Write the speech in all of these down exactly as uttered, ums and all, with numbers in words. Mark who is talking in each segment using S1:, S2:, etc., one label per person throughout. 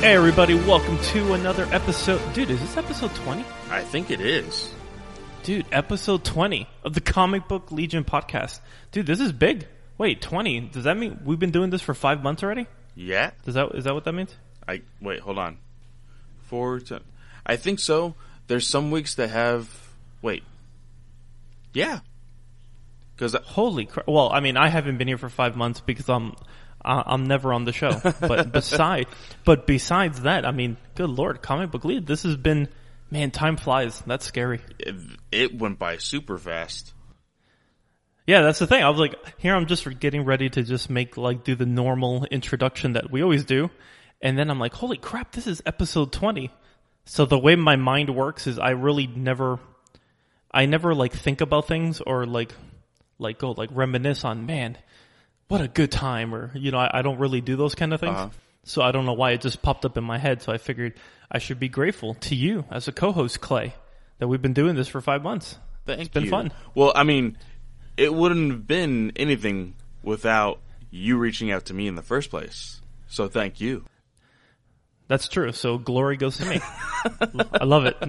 S1: Hey everybody, welcome to another episode. Dude, is this episode twenty?
S2: I think it is.
S1: Dude, episode twenty of the Comic Book Legion podcast. Dude, this is big. Wait, twenty? Does that mean we've been doing this for five months already?
S2: Yeah.
S1: Does that is that what that means?
S2: I wait, hold on. Four to, I think so. There's some weeks that have wait. Yeah. Cuz
S1: Holy crap. Well, I mean, I haven't been here for five months because I'm uh, I'm never on the show. But beside but besides that, I mean, good lord, Comic Book Lead, this has been, man, time flies. That's scary.
S2: it, it went by super fast.
S1: Yeah, that's the thing. I was like, here I'm just getting ready to just make, like, do the normal introduction that we always do. And then I'm like, holy crap, this is episode twenty. So the way my mind works is I really never, I never, like, think about things or, like, like go, like, reminisce on, man, what a good time. Or, you know, I, I don't really do those kind of things.
S2: Uh-huh.
S1: So I don't know why it just popped up in my head. So I figured I should be grateful to you as a co-host, Clay, that we've been doing this for five months.
S2: Thank
S1: It's been
S2: you.
S1: fun.
S2: Well, I mean, it wouldn't have been anything without you reaching out to me in the first place. So thank you.
S1: That's true. So glory goes to me. I love it.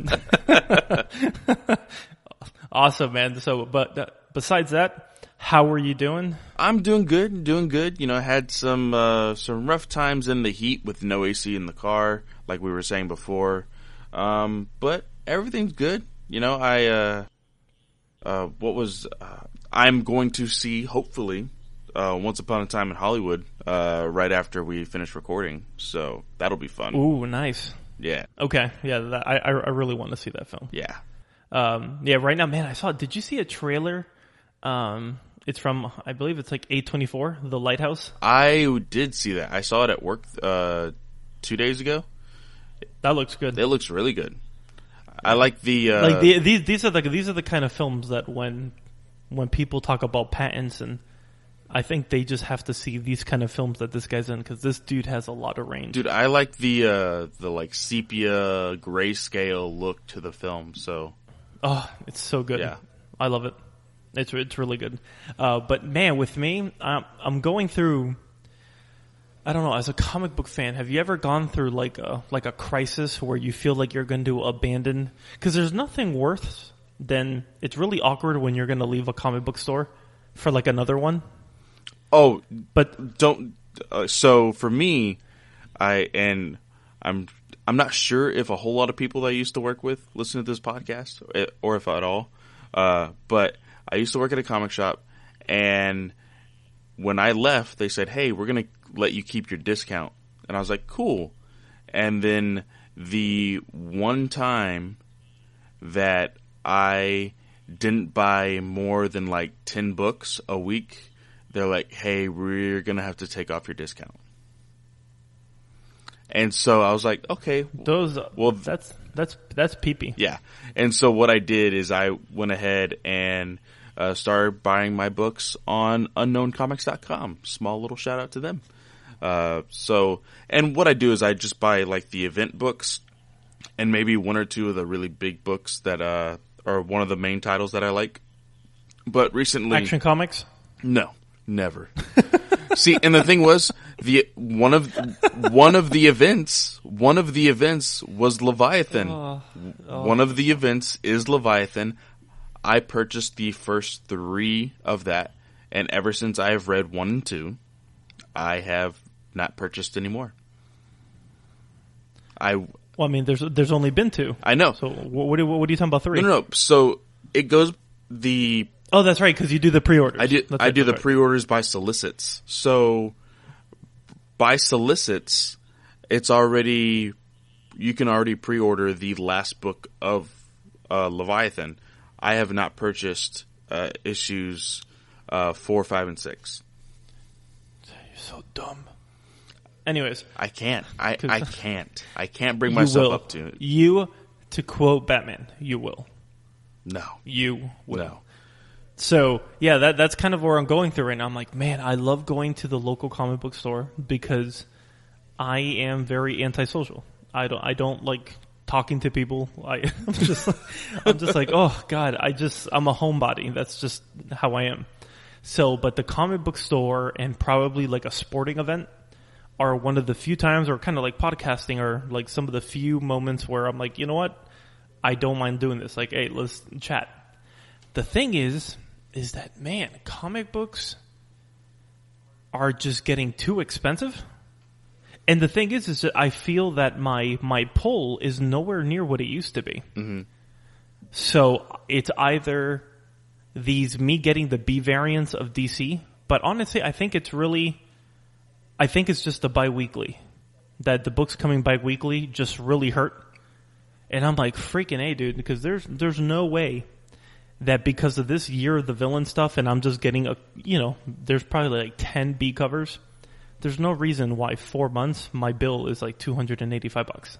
S1: Awesome, man. So, but uh, besides that, how are you doing?
S2: I'm doing good, doing good. You know, I had some uh, some rough times in the heat with no A C in the car, like we were saying before. Um, but everything's good. You know, I uh, uh, what was uh, I'm going to see hopefully uh, Once Upon a Time in Hollywood uh, right after we finish recording. So that'll be fun.
S1: Ooh, nice.
S2: Yeah,
S1: Okay, yeah, that, I I I really want to see that film.
S2: yeah.
S1: Um, yeah, right now, man, I saw. Did you see a trailer? Um, it's from, I believe it's like A twenty-four, The Lighthouse.
S2: I did see that. I saw it at work uh, two days ago.
S1: That looks good.
S2: It looks really good. I like the uh,
S1: like the, these these are the these are the kind of films that when when people talk about patents, and I think they just have to see these kind of films that this guy's in, because this dude has a lot of range.
S2: Dude, I like the uh, the like sepia grayscale look to the film. So
S1: Oh, it's so good.
S2: Yeah.
S1: I love it. It's it's really good. Uh, but man, with me, I'm, I'm going through. I don't know. As a comic book fan, have you ever gone through like a like a crisis where you feel like you're going to abandon? Because there's nothing worse than, it's really awkward when you're going to leave a comic book store for like another one.
S2: oh,
S1: But
S2: don't. Uh, so for me, I and I'm I'm not sure if a whole lot of people that I used to work with listen to this podcast, or if at all. Uh, but I used to work at a comic shop, and when I left, they said, "Hey, we're gonna let you keep your discount," and I was like, "Cool." And then the one time that I didn't buy more than like ten books a week, they're like, "Hey, we're gonna have to take off your discount." And so I was like, "Okay,
S1: those,
S2: well,
S1: that's that's that's peepee.
S2: yeah." And so what I did is I went ahead and uh, started buying my books on unknown comics dot com. Small little shout out to them. Uh, so, and what I do is I just buy like the event books and maybe one or two of the really big books that uh, are one of the main titles that I like. But recently,
S1: Action Comics.
S2: no, never. See, and the thing was, the one of one of the events, one of the events was Leviathan.
S1: Oh, oh.
S2: One of the events is Leviathan. I purchased the first three of that, and ever since I have read one and two, I have not purchased any more. I
S1: Well, I mean, there's there's only been two.
S2: I know.
S1: So what what are, what are you talking about? Three?
S2: No, no, no. So it goes the.
S1: Oh, that's right, because you do the pre-orders.
S2: I do.
S1: That's
S2: I
S1: right,
S2: do the
S1: that's right.
S2: pre-orders by solicits. So by solicits, it's already you can already pre-order the last book of uh, Leviathan. I have not purchased uh, issues uh, four, five, and six.
S1: You're so dumb. Anyways,
S2: I can't. I, I can't. I can't bring
S1: you
S2: myself
S1: will.
S2: up to it.
S1: You, to quote Batman, you will.
S2: No.
S1: You will.
S2: No.
S1: So, yeah, that that's kind of where I'm going through right now. I'm like, man, I love going to the local comic book store because I am very antisocial. I don't I don't like talking to people. I, I'm just I'm just like, oh God, I just I'm a homebody. That's just how I am. So, but the comic book store and probably like a sporting event are one of the few times, or kind of like podcasting, are like some of the few moments where I'm like, you know what? I don't mind doing this. Like, hey, let's chat. The thing is, is that, man, comic books are just getting too expensive. And the thing is, is that I feel that my, my pull is nowhere near what it used to be.
S2: Mm-hmm.
S1: So it's either these, me getting the B variants of D C, but honestly, I think it's really, I think it's just the bi-weekly. That the books coming bi-weekly just really hurt. And I'm like, freaking A, dude, because there's, there's no way that because of this Year of the Villain stuff, and I'm just getting a, you know, there's probably like ten B covers. There's no reason why four months my bill is like two hundred eighty-five bucks.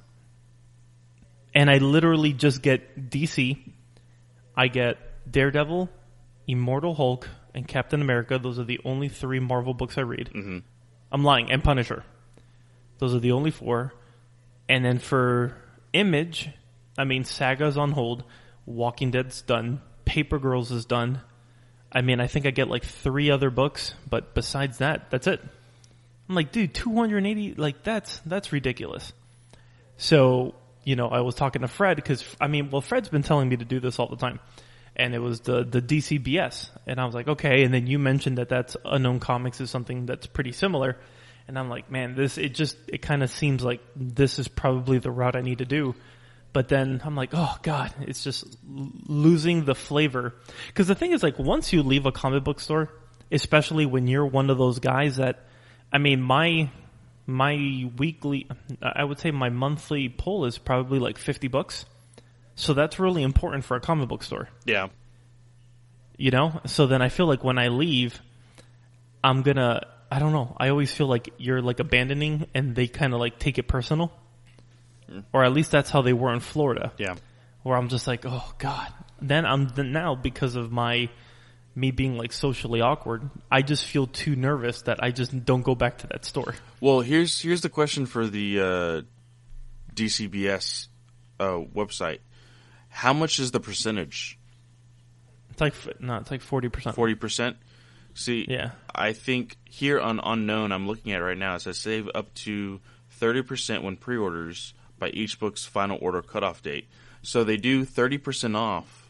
S1: And I literally just get D C, I get Daredevil, Immortal Hulk, and Captain America. Those are the only three Marvel books I read.
S2: Mm-hmm.
S1: I'm lying. And Punisher. Those are the only four. And then for Image, I mean, Saga's on hold. Walking Dead's done. Paper Girls is done. I mean, I think I get like three other books, but besides that, that's it. I'm like, dude, two hundred eighty, like that's, that's ridiculous. So, you know, I was talking to Fred because, I mean, well, Fred's been telling me to do this all the time. And it was the, the D C B S. And I was like, okay. And then you mentioned that that's Unknown Comics is something that's pretty similar. And I'm like, man, this, it just, it kind of seems like this is probably the route I need to do. But then I'm like, oh God, it's just l- losing the flavor. Because the thing is, like, once you leave a comic book store, especially when you're one of those guys that, I mean, my my weekly, I would say my monthly pull is probably like fifty bucks. So that's really important for a comic book store.
S2: Yeah.
S1: You know? So then I feel like when I leave, I'm gonna, I don't know, I always feel like you're like abandoning and they kind of like take it personal. Or at least that's how they were in Florida.
S2: Yeah.
S1: Where I'm just like, oh God. Then I'm then now because of my me being like socially awkward, I just feel too nervous that I just don't go back to that store.
S2: Well, here's here's the question for the uh, D C B S uh, website. How much is the percentage?
S1: It's like no, it's like forty percent.
S2: Forty percent. See,
S1: yeah.
S2: I think here on Unknown, I'm looking at it right now. It says save up to thirty percent when pre-orders by each book's final order cutoff date. So they do thirty percent off.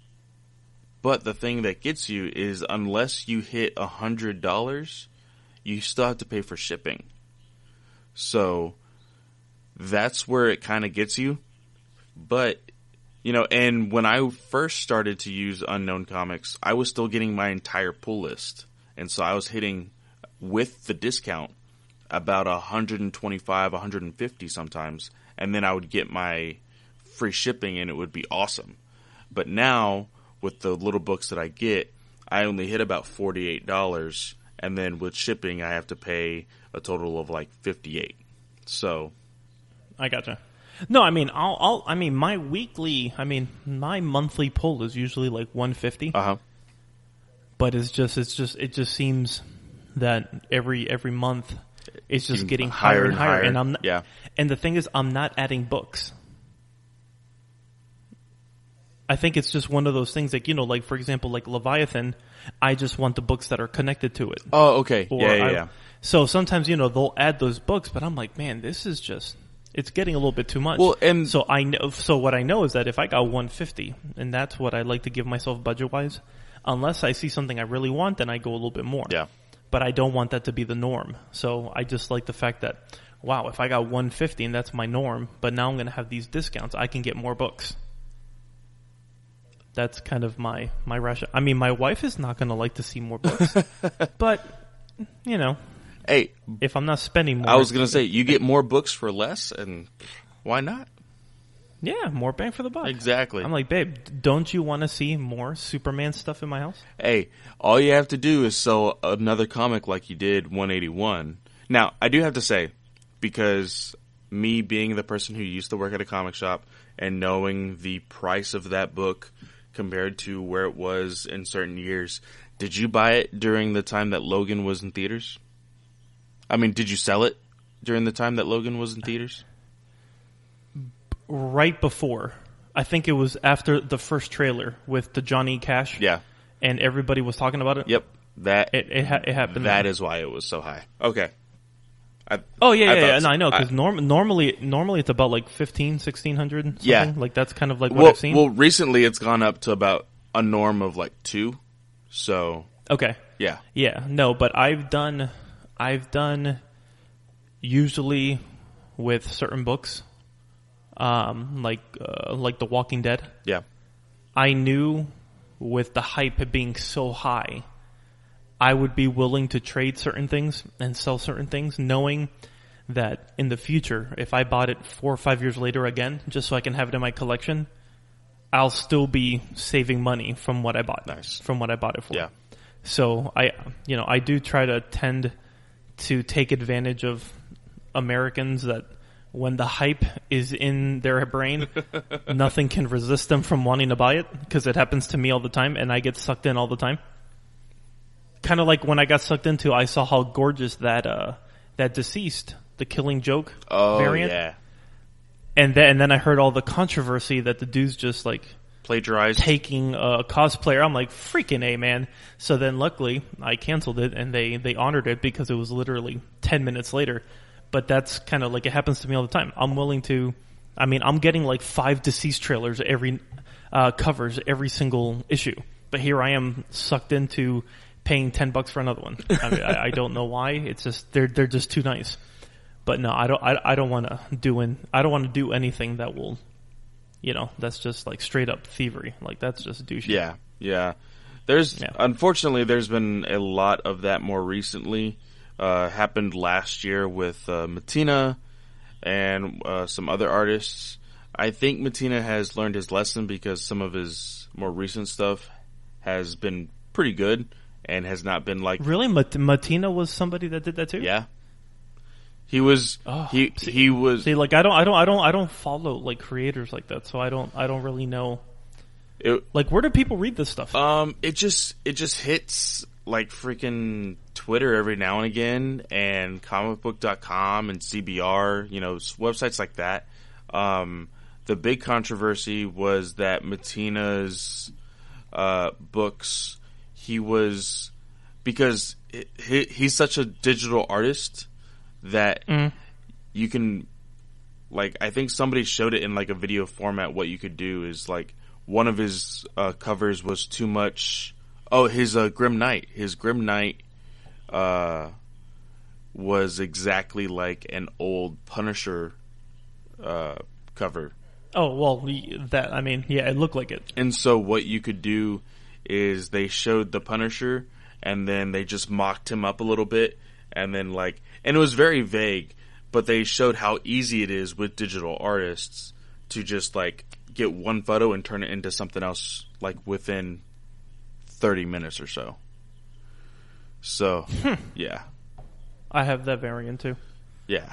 S2: But the thing that gets you is unless you hit one hundred dollars, you still have to pay for shipping. So that's where it kind of gets you. But, you know, and when I first started to use Unknown Comics, I was still getting my entire pull list. And so I was hitting, with the discount, about one hundred twenty-five, one hundred fifty sometimes. And then I would get my free shipping and it would be awesome. But now, with the little books that I get, I only hit about forty-eight dollars. And then with shipping, I have to pay a total of like fifty-eight dollars. So.
S1: I gotcha. No, I mean, I'll, I'll, I mean, my weekly, I mean, my monthly pull is usually like one hundred fifty.
S2: Uh-huh.
S1: But it's just, it's just, it just seems that every, every month it's just getting higher, higher and higher. higher. And I'm not,
S2: yeah.
S1: And the thing is, I'm not adding books. I think it's just one of those things like, you know, like for example, like Leviathan, I just want the books that are connected to it.
S2: Oh, okay.
S1: Or
S2: yeah, yeah,
S1: I,
S2: yeah.
S1: So sometimes, you know, they'll add those books, but I'm like, man, this is just, it's getting a little bit too much.
S2: Well, and
S1: so I know, so what I know is that if I got one hundred fifty, and that's what I like to give myself budget wise, unless I see something I really want, then I go a little bit more.
S2: Yeah.
S1: But I don't want that to be the norm. So I just like the fact that, wow, if I got one hundred fifty and that's my norm, but now I'm going to have these discounts, I can get more books. That's kind of my, my ration. I mean, my wife is not going to like to see more books, but, you know,
S2: hey,
S1: if I'm not spending more.
S2: I was going to say, you get more books for less, and why not?
S1: Yeah, more bang for the buck.
S2: Exactly.
S1: I'm like, babe, don't you want to see more Superman stuff in my house?
S2: Hey, all you have to do is sell another comic like you did one eighty-one. Now, I do have to say, because me being the person who used to work at a comic shop and knowing the price of that book compared to where it was in certain years, did you buy it during the time that Logan was in theaters? I mean, did you sell it during the time that Logan was in theaters?
S1: Right before. I think it was after the first trailer with the Johnny Cash.
S2: Yeah.
S1: And everybody was talking about it.
S2: Yep. That
S1: it it, ha- it happened.
S2: That then. Is why it was so high. Okay. I,
S1: Oh yeah,
S2: I
S1: yeah,
S2: thought
S1: yeah.
S2: so.
S1: No, I know because
S2: I-
S1: norm- normally, normally it's about like fifteen, sixteen hundred. Something.
S2: Yeah.
S1: Like that's kind of like what
S2: well,
S1: I've seen.
S2: well, recently it's gone up to about a norm of like two. So
S1: Okay.
S2: yeah,
S1: Yeah. No, but I've done, I've done usually with certain books, um, like uh, like The Walking Dead.
S2: yeah,
S1: I knew with the hype being so high, I would be willing to trade certain things and sell certain things, knowing that in the future, if I bought it four or five years later again, just so I can have it in my collection, I'll still be saving money from what I bought.
S2: Nice.
S1: From what I bought it for.
S2: yeah,
S1: So I, you know, I do try to tend to take advantage of Americans that when the hype is in their brain, nothing can resist them from wanting to buy it, because it happens to me all the time and I get sucked in all the time. Kind of like when I got sucked into, I saw how gorgeous that, uh, that Deceased, the Killing Joke
S2: oh
S1: variant.
S2: yeah,
S1: And then, and then I heard all the controversy that the dude's just like
S2: plagiarized.
S1: taking a cosplayer. I'm like, freaking A, man. So then luckily I canceled it and they, they honored it because it was literally ten minutes later. But that's kind of like, it happens to me all the time. I'm willing to, I mean, I'm getting like five Deceased trailers every, uh, covers every single issue. But here I am sucked into paying ten bucks for another one. I mean, I, I don't know why. It's just, they're, they're just too nice. But no, I don't, I, I don't want to do in, I don't want to do anything that will, you know, that's just like straight up thievery. Like that's just douchey.
S2: Yeah, yeah. There's
S1: Yeah.
S2: unfortunately there's been a lot of that more recently. Uh, happened last year with uh, Matina and uh, some other artists. I think Matina has learned his lesson because some of his more recent stuff has been pretty good and has not been like
S1: Really? Mat- Matina was somebody that did that too?
S2: yeah. He was
S1: Oh,
S2: he
S1: see-
S2: he was
S1: See, like I don't, I don't, I don't, I don't follow like creators like that, so I don't, I don't really know.
S2: it,
S1: Like, where do people read this stuff?
S2: Um, it just it just hits like freaking Twitter every now and again, and comic book dot com and C B R, you know, s- websites like that. Um, the big controversy was that Matina's uh, books, he was because it, he, he's such a digital artist that
S1: Mm.
S2: you can like I think somebody showed it in like a video format. What you could do is like one of his uh, covers was too much. Oh, his uh, Grim Knight. His Grim Knight uh, was exactly like an old Punisher uh, cover.
S1: Oh well, y- that I mean, yeah, it looked like it.
S2: And so what you could do is they showed the Punisher and then they just mocked him up a little bit and then like, and it was very vague, but they showed how easy it is with digital artists to just like get one photo and turn it into something else like within thirty minutes or so. So, yeah.
S1: I have that variant too.
S2: Yeah.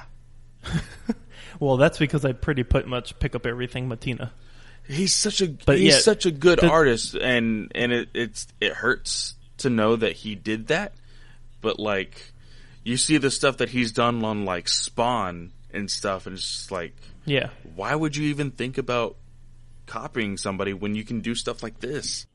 S1: Well, that's because I pretty put much pick up everything Matina.
S2: He's such a
S1: But
S2: he's
S1: yeah,
S2: such a good
S1: the-
S2: artist, and and it it's it hurts to know that he did that. But like, you see the stuff that he's done on like Spawn and stuff, and it's just like,
S1: Yeah.
S2: why would you even think about copying somebody when you can do stuff like this?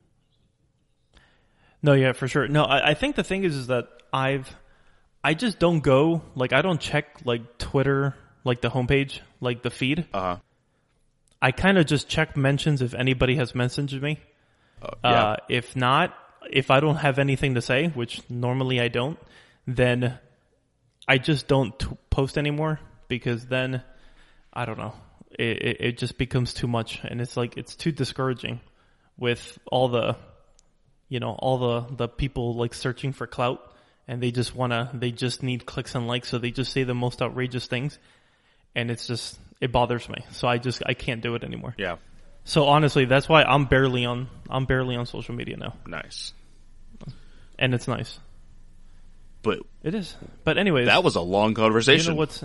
S1: No, yeah, for sure. No, I, I think the thing is, is that I've, I just don't go, like, I don't check, like, Twitter, like, the homepage, like, the feed.
S2: Uh huh.
S1: I kind of just check mentions if anybody has messaged me.
S2: Uh, yeah.
S1: Uh, if not, if I don't have anything to say, which normally I don't, then I just don't t- post anymore, because then, I don't know, it, it, it just becomes too much, and it's like, it's too discouraging with all the, you know, all the, the people like searching for clout, and they just wanna, they just need clicks and likes, so they just say the most outrageous things, and it's just, it bothers me. So I just, I can't do it anymore.
S2: yeah.
S1: So honestly, that's why I'm barely on, I'm barely on social media now.
S2: Nice.
S1: And it's nice.
S2: But
S1: It is. But anyways,
S2: that was a long
S1: you
S2: conversation.
S1: know what's,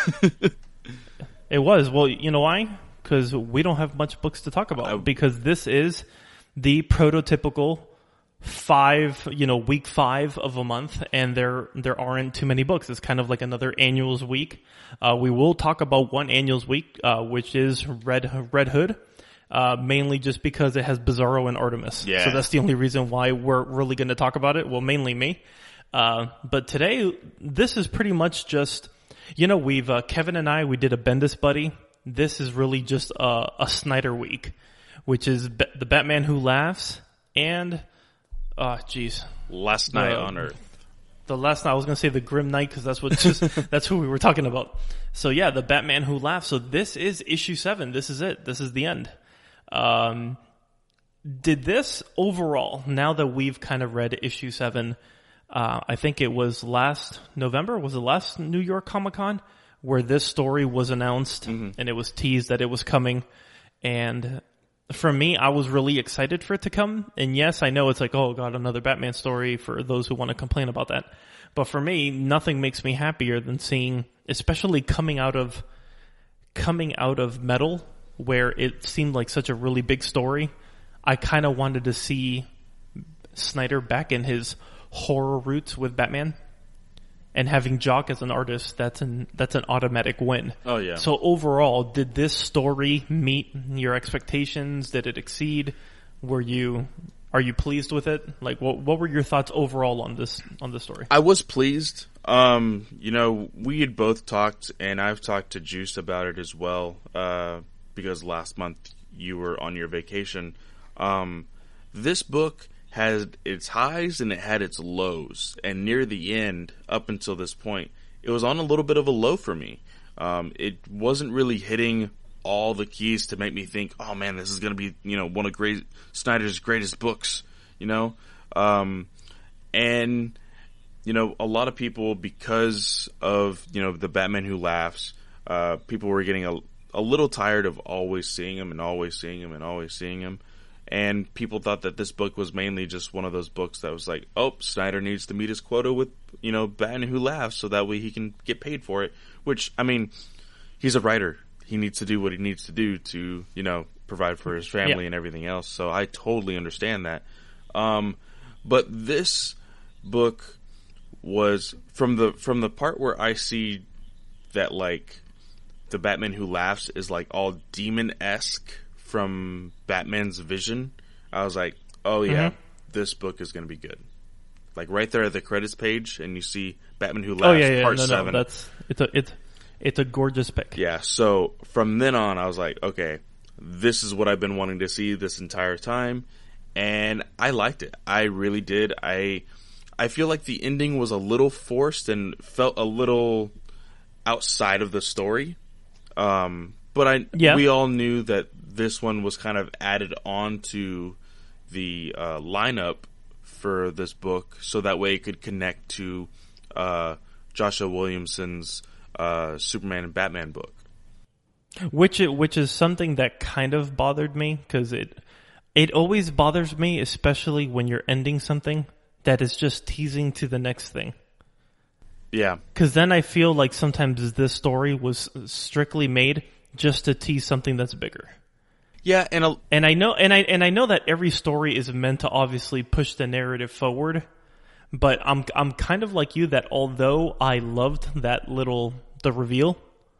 S1: it was, well, you know why? Because we don't have much books to talk about,
S2: I-
S1: because this is the prototypical five, you know, week five of a month, and there, there aren't too many books. It's kind of like another annuals week. Uh, we will talk about one annuals week, uh, which is Red, Red Hood. Uh, mainly just because it has Bizarro and Artemis.
S2: Yeah.
S1: So that's the only reason why we're really going to talk about it. Well, mainly me. Uh, but today, this is pretty much just You know, we've, uh, Kevin and I, we did a Bendis buddy. This is really just a, a Snyder week, which is B- the Batman Who Laughs and, uh, geez.
S2: Last Night
S1: the,
S2: on Earth.
S1: The last night, I was going to say the Grim Knight because that's what just, that's who we were talking about. So yeah, the Batman Who Laughs. So this is issue seven. This is it. This is the end. Um, did this overall, now that we've kind of read issue seven, uh, I think it was last November, was it last New York Comic Con, where this story was announced mm-hmm. and it was teased that it was coming. And for me, I was really excited for it to come. And yes, I know it's like, oh God, another Batman story for those who want to complain about that. But for me, nothing makes me happier than seeing, especially coming out of, coming out of Metal, where it seemed like such a really big story. I kind of wanted to see Snyder back in his horror roots with Batman. And having Jock as an artist, that's an that's an automatic win.
S2: Oh yeah.
S1: So overall, did this story meet your expectations? Did it exceed? Were you are you pleased with it? Like, what what were your thoughts overall on this on this story?
S2: I was pleased. Um, you know, we had both talked, and I've talked to Juice about it as well. Uh, because last month you were on your vacation. Um, this book had its highs and it had its lows, and near the end, up until this point, it was on a little bit of a low for me. Um, it wasn't really hitting all the keys to make me think, oh man, this is going to be, you know, one of great Snyder's greatest books, you know? Um, and, you know, a lot of people, because of, you know, the Batman Who Laughs, uh, people were getting a, a little tired of always seeing him and always seeing him and always seeing him. And people thought that this book was mainly just one of those books that was like, oh, Snyder needs to meet his quota with, you know, Batman Who Laughs so that way he can get paid for it. Which, I mean, he's a writer. He needs to do what he needs to do to, you know, provide for his family yeah. and everything else. So I totally understand that. Um, but this book was, from the from the part where I see that, like, the Batman Who Laughs is, like, all demon-esque from Batman's vision, I was like, oh yeah, mm-hmm. this book is going to be good. Like right there at the credits page, and you see Batman Who Laughs,
S1: oh, yeah, yeah.
S2: part
S1: no,
S2: seven.
S1: No, that's it's a it's it's a gorgeous pick.
S2: Yeah. So from then on, I was like, okay, this is what I've been wanting to see this entire time, and I liked it. I really did. I I feel like the ending was a little forced and felt a little outside of the story. Um, but I yeah. we all knew that this one was kind of added on to the uh, lineup for this book, so that way it could connect to uh, Joshua Williamson's uh, Superman and Batman book.
S1: Which it, which is something that kind of bothered me, because it it always bothers me, especially when you're ending something that is just teasing to the next thing.
S2: Yeah.
S1: Because then I feel like sometimes this story was strictly made just to tease something that's bigger.
S2: Yeah, and a,
S1: and I know and I and I know that every story is meant to obviously push the narrative forward, but I'm I'm kind of like you, that although I loved that little the reveal,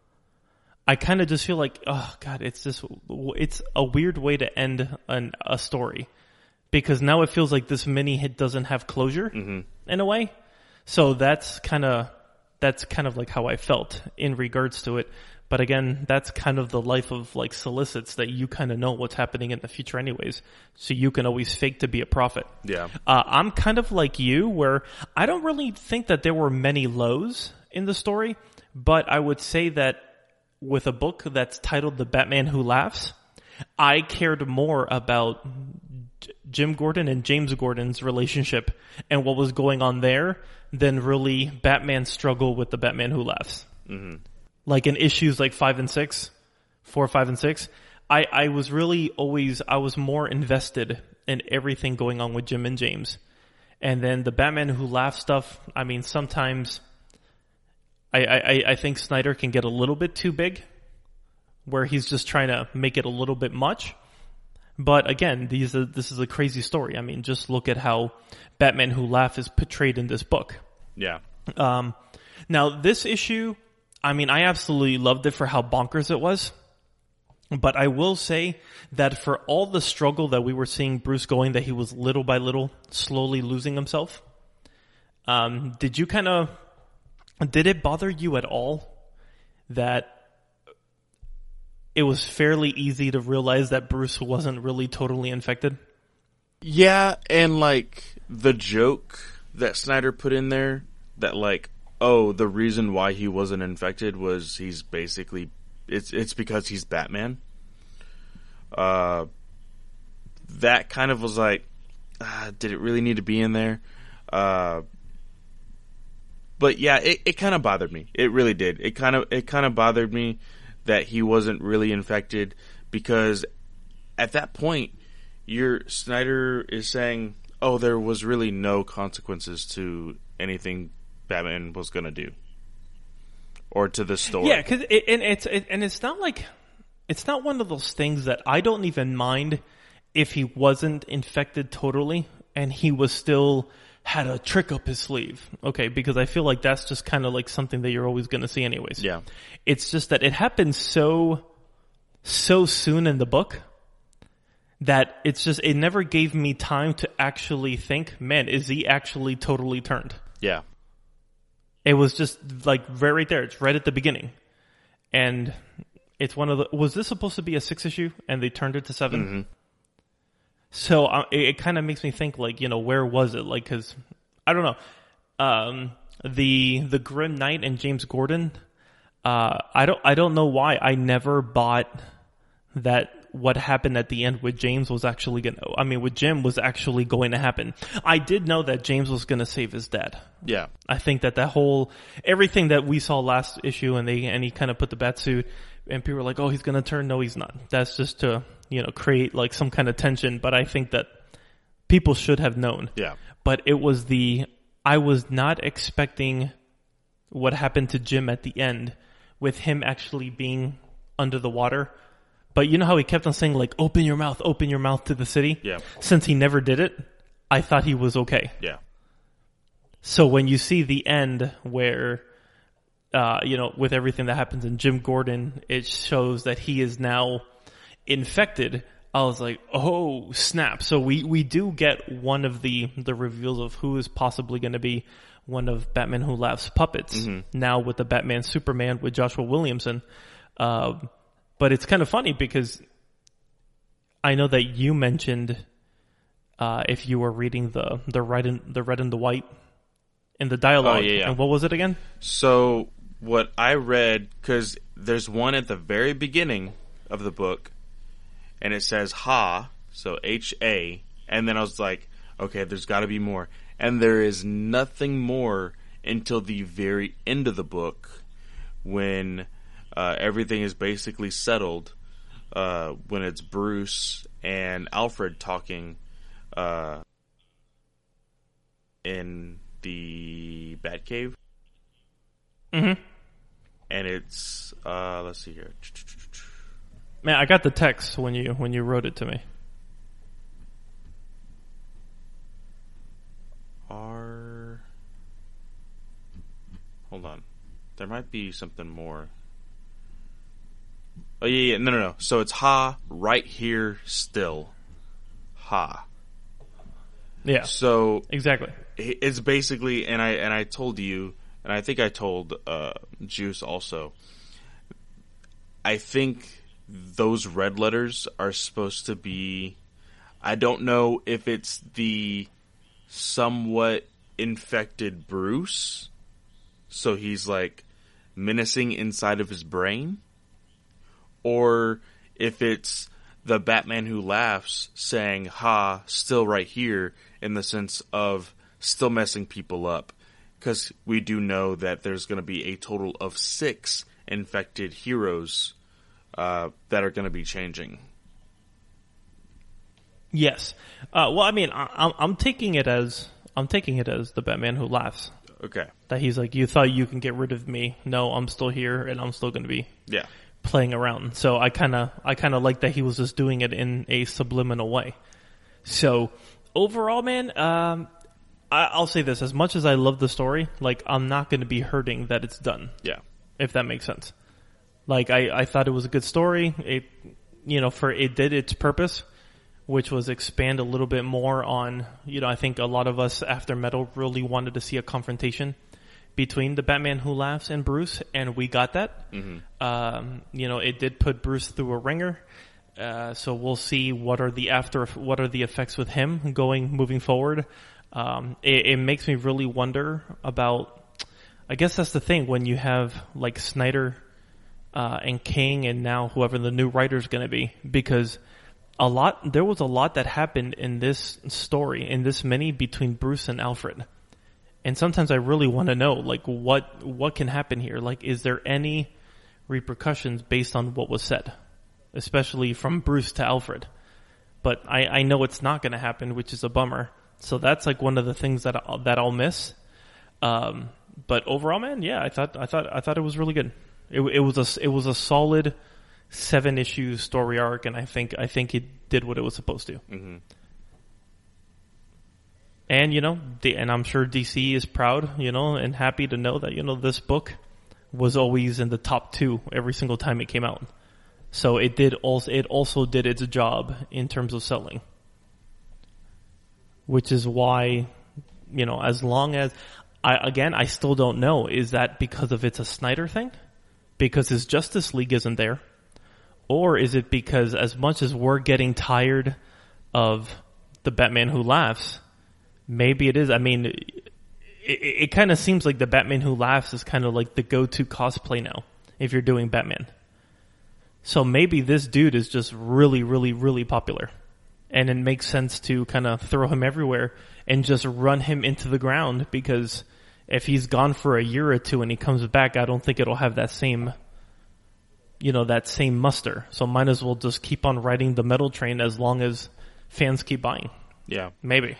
S1: I kind of just feel like, oh God, it's just it's a weird way to end an, a story, because now it feels like this mini hit doesn't have closure mm-hmm. in a way. So that's kind of that's kind of like how I felt in regards to it. But again, that's kind of the life of like solicits, that you kind of know what's happening in the future anyways. So you can always fake to be a prophet.
S2: Yeah.
S1: Uh, I'm kind of like you, where I don't really think that there were many lows in the story, but I would say that with a book that's titled The Batman Who Laughs, I cared more about J- Jim Gordon and James Gordon's relationship and what was going on there than really Batman's struggle with the Batman Who Laughs. Mm-hmm. Like in issues like five and six, four, five, and six, I, I was really always, I was more invested in everything going on with Jim and James. And then the Batman Who Laughs stuff, I mean, sometimes I, I, I think Snyder can get a little bit too big, where he's just trying to make it a little bit much. But again, these are, this is a crazy story. I mean, just look at how Batman Who Laughs is portrayed in this book.
S2: Yeah.
S1: Um, now this issue, I mean, I absolutely loved it for how bonkers it was. But I will say that for all the struggle that we were seeing Bruce going, that he was little by little slowly losing himself. Um, did you kind of did it bother you at all that it was fairly easy to realize that Bruce wasn't really totally infected?
S2: Yeah, and like the joke that Snyder put in there that like, oh, the reason why he wasn't infected was he's basically it's it's because he's Batman. Uh, that kind of was like, uh, did it really need to be in there? Uh, but yeah, it, it kind of bothered me. It really did. It kind of it kind of bothered me that he wasn't really infected, because at that point, your Snyder is saying, oh, there was really no consequences to anything Batman was going to do, or to the story.
S1: Yeah, cause it, and it's it, and it's not like it's not one of those things that I don't even mind if he wasn't infected totally and he was still had a trick up his sleeve. Okay, because I feel like that's just kind of like something that you're always going to see anyways.
S2: Yeah.
S1: It's just that it happened so so soon in the book that it's just it never gave me time to actually think, man, is he actually totally turned?
S2: Yeah.
S1: It was just like right, right there. It's right at the beginning. And it's one of the, was this supposed to be a six issue and they turned it to seven?
S2: Mm-hmm.
S1: So uh, it, it kind of makes me think like, you know, where was it? Like, cause I don't know. Um, the, the Grim Knight and James Gordon, uh, I don't, I don't know why I never bought that what happened at the end with James was actually gonna, I mean, with Jim was actually going to happen. I did know that James was gonna save his dad.
S2: Yeah.
S1: I think that that whole, everything that we saw last issue and they, and he kind of put the bat suit and people were like, oh, he's gonna turn. No, he's not. That's just to, you know, create like some kind of tension. But I think that people should have known.
S2: Yeah.
S1: But it was the, I was not expecting what happened to Jim at the end with him actually being under the water. But you know how he kept on saying like, open your mouth, open your mouth to the city?
S2: Yeah.
S1: Since he never did it, I thought he was okay.
S2: Yeah.
S1: So when you see the end where, uh, you know, with everything that happens in Jim Gordon, it shows that he is now infected. I was like, oh, snap. So we, we do get one of the, the reveals of who is possibly going to be one of Batman Who Laughs puppets. Mm-hmm. Now with the Batman Superman with Joshua Williamson. Uh, but it's kind of funny because I know that you mentioned, uh, if you were reading the, the red and, the red and the white in the dialogue.
S2: Oh, yeah, yeah.
S1: And what was it again?
S2: So what I read, because there's one at the very beginning of the book, and it says ha, so H A, and then I was like, okay, there's got to be more. And there is nothing more until the very end of the book when uh, everything is basically settled, uh, when it's Bruce and Alfred talking uh, in the Batcave.
S1: Mm-hmm.
S2: And it's, uh, let's see here.
S1: Man, I got the text when you when you wrote it to me.
S2: R. Hold on. There might be something more. Oh, yeah, yeah. No, no, no. So it's ha, right here, still. Ha.
S1: Yeah.
S2: So.
S1: Exactly.
S2: It's basically, and I, and I told you, and I think I told, uh, Juice also. I think those red letters are supposed to be, I don't know if it's the somewhat infected Bruce, so he's like menacing inside of his brain, or if it's the Batman Who Laughs saying, ha, still right here, in the sense of still messing people up. Because we do know that there's going to be a total of six infected heroes uh, that are going to be changing.
S1: Yes. Uh, well, I mean, I, I'm, I'm taking it as I'm taking it as the Batman Who Laughs.
S2: Okay.
S1: That he's like, you thought you can get rid of me? No, I'm still here, and I'm still going to be
S2: yeah
S1: playing around. So I kind of I kind of like that he was just doing it in a subliminal way. So overall, man, um, I, I'll say this: as much as I love the story, like I'm not going to be hurting that it's done.
S2: Yeah.
S1: If that makes sense. Like I, I thought it was a good story. It, you know, for it did its purpose, which was expand a little bit more on, you know, I think a lot of us after Metal really wanted to see a confrontation between the Batman Who Laughs and Bruce, and we got that.
S2: Mm-hmm.
S1: Um, you know, it did put Bruce through a ringer. Uh, so we'll see what are the after, what are the effects with him going, moving forward. Um, it, it makes me really wonder about, I guess that's the thing when you have like Snyder, uh, and King and now whoever the new writer's gonna be, because a lot, there was a lot that happened in this story, in this mini between Bruce and Alfred. And sometimes I really want to know, like, what, what can happen here? Like, is there any repercussions based on what was said? Especially from Bruce to Alfred. But I, I know it's not going to happen, which is a bummer. So that's like one of the things that I'll, that I'll miss. Um, but overall, man, yeah, I thought I thought I thought it was really good. It, it was a it was a solid seven issue story arc, and I think I think it did what it was supposed to.
S2: Mm-hmm.
S1: And you know, the, and I'm sure D C is proud, you know, and happy to know that you know this book was always in the top two every single time it came out. So it did also, it also did its job in terms of selling. Which is why, you know, as long as, I, again, I still don't know, is that because of it's a Snyder thing? Because his Justice League isn't there? Or is it because as much as we're getting tired of the Batman Who Laughs, maybe it is, I mean, it, it kind of seems like the Batman Who Laughs is kind of like the go-to cosplay now, if you're doing Batman. So maybe this dude is just really, really, really popular. And it makes sense to kind of throw him everywhere and just run him into the ground, because if he's gone for a year or two and he comes back, I don't think it'll have that same, you know, that same muster. So might as well just keep on riding the metal train as long as fans keep buying.
S2: Yeah.
S1: Maybe.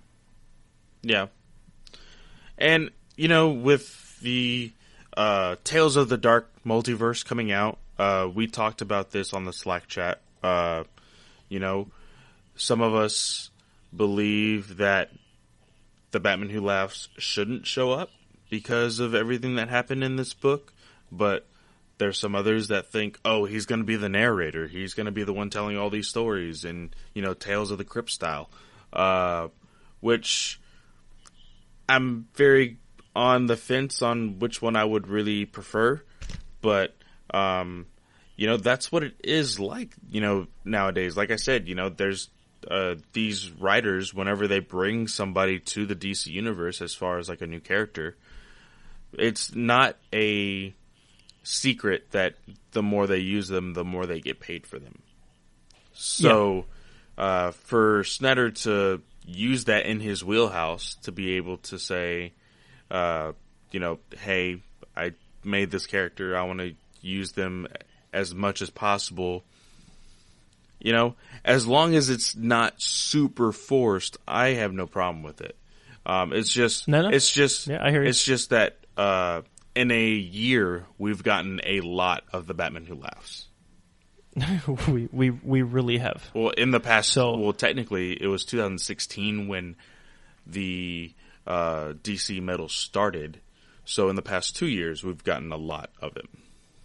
S2: Yeah. And, you know, with the uh, Tales of the Dark Multiverse coming out, Uh, we talked about this on the Slack chat. Uh, you know, some of us believe that the Batman Who Laughs shouldn't show up because of everything that happened in this book. But there's some others that think, oh, he's going to be the narrator. He's going to be the one telling all these stories and, you know, Tales of the Crypt style. Uh, which I'm very on the fence on which one I would really prefer. But Um, you know, that's what it is like, you know, nowadays. Like I said, you know, there's, uh, these writers, whenever they bring somebody to the D C universe as far as like a new character, it's not a secret that the more they use them, the more they get paid for them. So, yeah. uh, for Snyder to use that in his wheelhouse to be able to say, uh, you know, hey, I made this character, I want to use them as much as possible. You know, as long as it's not super forced, I have no problem with it. Um, it's just,
S1: no, no.
S2: it's just,
S1: yeah, I hear you.
S2: It's just that, uh, in a year, we've gotten a lot of the Batman Who Laughs.
S1: we, we, we really have.
S2: Well, in the past,
S1: so,
S2: well, technically, it was two thousand sixteen when the, uh, D C Metal started. So in the past two years, we've gotten a lot of it.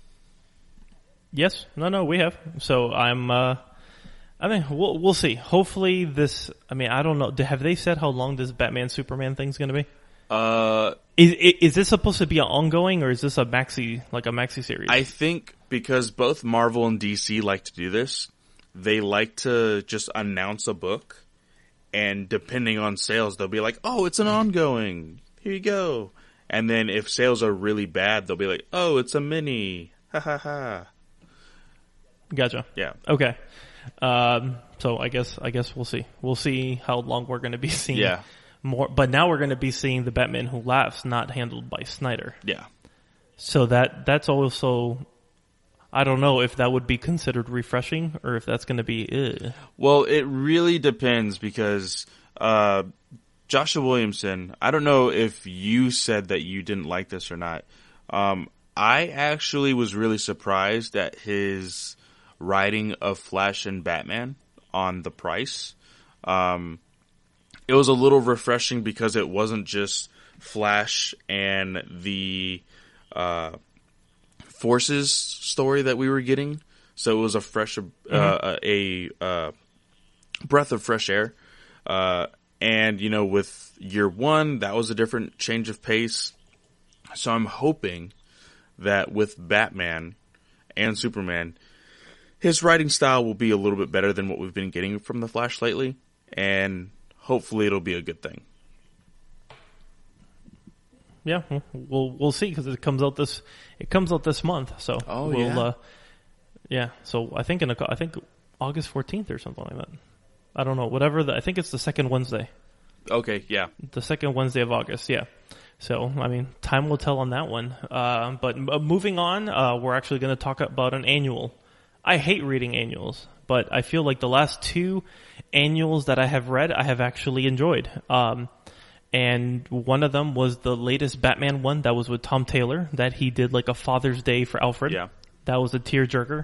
S1: Yes. No, no, we have. So I'm, uh, I mean, we'll, we'll see. Hopefully this, I mean, I don't know. Have they said how long this Batman Superman thing's going to be?
S2: Uh,
S1: is, is this supposed to be an ongoing, or is this a maxi, like a maxi series?
S2: I think because both Marvel and D C like to do this, they like to just announce a book, and depending on sales, they'll be like, oh, it's an ongoing. Here you go. And then if sales are really bad, they'll be like, oh, it's a mini. Ha ha ha.
S1: Gotcha.
S2: Yeah.
S1: Okay. Um, so I guess, I guess we'll see. We'll see how long we're going to be seeing
S2: yeah.
S1: more, but now we're going to be seeing the Batman Who Laughs not handled by Snyder.
S2: Yeah.
S1: So that, that's also, I don't know if that would be considered refreshing or if that's going to be, ugh.
S2: Well, it really depends because, uh, Joshua Williamson, I don't know if you said that you didn't like this or not. Um, I actually was really surprised at his writing of Flash and Batman on the price. Um, it was a little refreshing because it wasn't just Flash and the uh, Forces story that we were getting. So it was a fresh, uh, mm-hmm. a, a uh, breath of fresh air. Uh, and, you know, with year one, that was a different change of pace. So I'm hoping that with Batman and Superman, his writing style will be a little bit better than what we've been getting from the Flash lately, and hopefully it'll be a good thing.
S1: Yeah, we'll we'll see because it comes out this it comes out this month. So
S2: oh
S1: we'll,
S2: yeah,
S1: uh, yeah. So I think in a, I think August fourteenth or something like that. I don't know. Whatever. The, I think it's the second Wednesday.
S2: Okay. Yeah.
S1: The second Wednesday of August. Yeah. So I mean, time will tell on that one. Uh, but uh, moving on, uh, we're actually going to talk about an annual. I hate reading annuals, but I feel like the last two annuals that I have read, I have actually enjoyed. Um, And one of them was the latest Batman one that was with Tom Taylor that he did like a Father's Day for Alfred.
S2: Yeah.
S1: That was a tearjerker.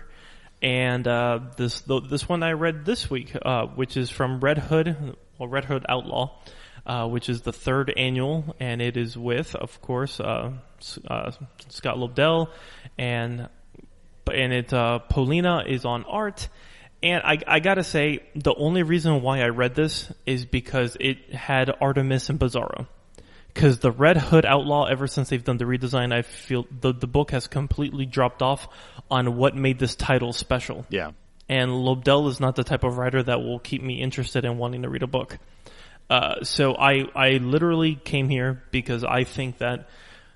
S1: And uh, this the, this one I read this week, uh, which is from Red Hood, well, Red Hood Outlaw, uh, which is the third annual, and it is with, of course, uh, uh, Scott Lobdell, and and it uh, Paulina is on art. And I, I gotta say, the only reason why I read this is because it had Artemis and Bizarro. Because the Red Hood Outlaw, ever since they've done the redesign, I feel the, the book has completely dropped off on what made this title special.
S2: Yeah.
S1: And Lobdell is not the type of writer that will keep me interested in wanting to read a book. Uh, so I, I literally came here because I think that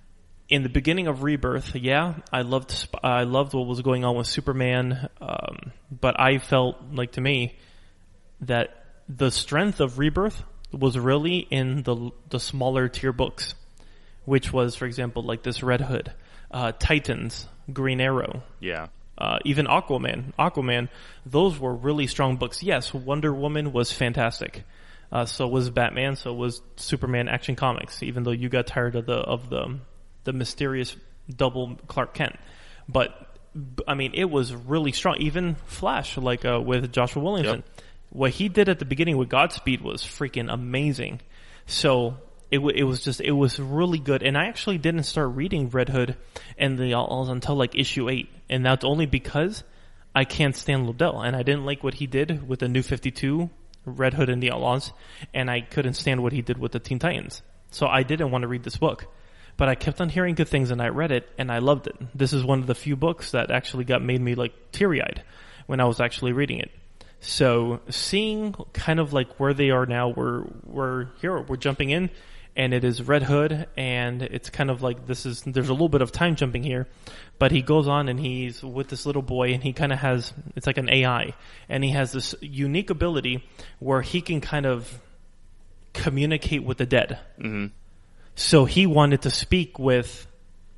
S1: in the beginning of Rebirth, yeah, I loved I loved what was going on with Superman, um, but I felt like to me that the strength of Rebirth was really in the the smaller tier books, which was, for example, like this Red Hood, uh, Titans, Green Arrow,
S2: Yeah.
S1: uh, even Aquaman. Aquaman, those were really strong books. Yes, Wonder Woman was fantastic. Uh, so was Batman. So was Superman Action Comics. Even though you got tired of the of the the mysterious double Clark Kent. But, I mean, it was really strong. Even Flash, like uh, with Joshua Williamson. Yep. What he did at the beginning with Godspeed was freaking amazing. So, it, w- it was just, it was really good. And I actually didn't start reading Red Hood and the Outlaws until like issue eight. And that's only because I can't stand Lobdell. And I didn't like what he did with the New fifty-two, Red Hood and the Outlaws. And I couldn't stand what he did with the Teen Titans. So I didn't want to read this book. But I kept on hearing good things and I read it and I loved it. This is one of the few books that actually got made me like teary-eyed when I was actually reading it. So seeing kind of like where they are now, we're, we're here, we're jumping in and it is Red Hood and it's kind of like this is, there's a little bit of time jumping here, but he goes on and he's with this little boy and he kind of has, it's like an A I and he has this unique ability where he can kind of communicate with the dead.
S2: Mm-hmm.
S1: So he wanted to speak with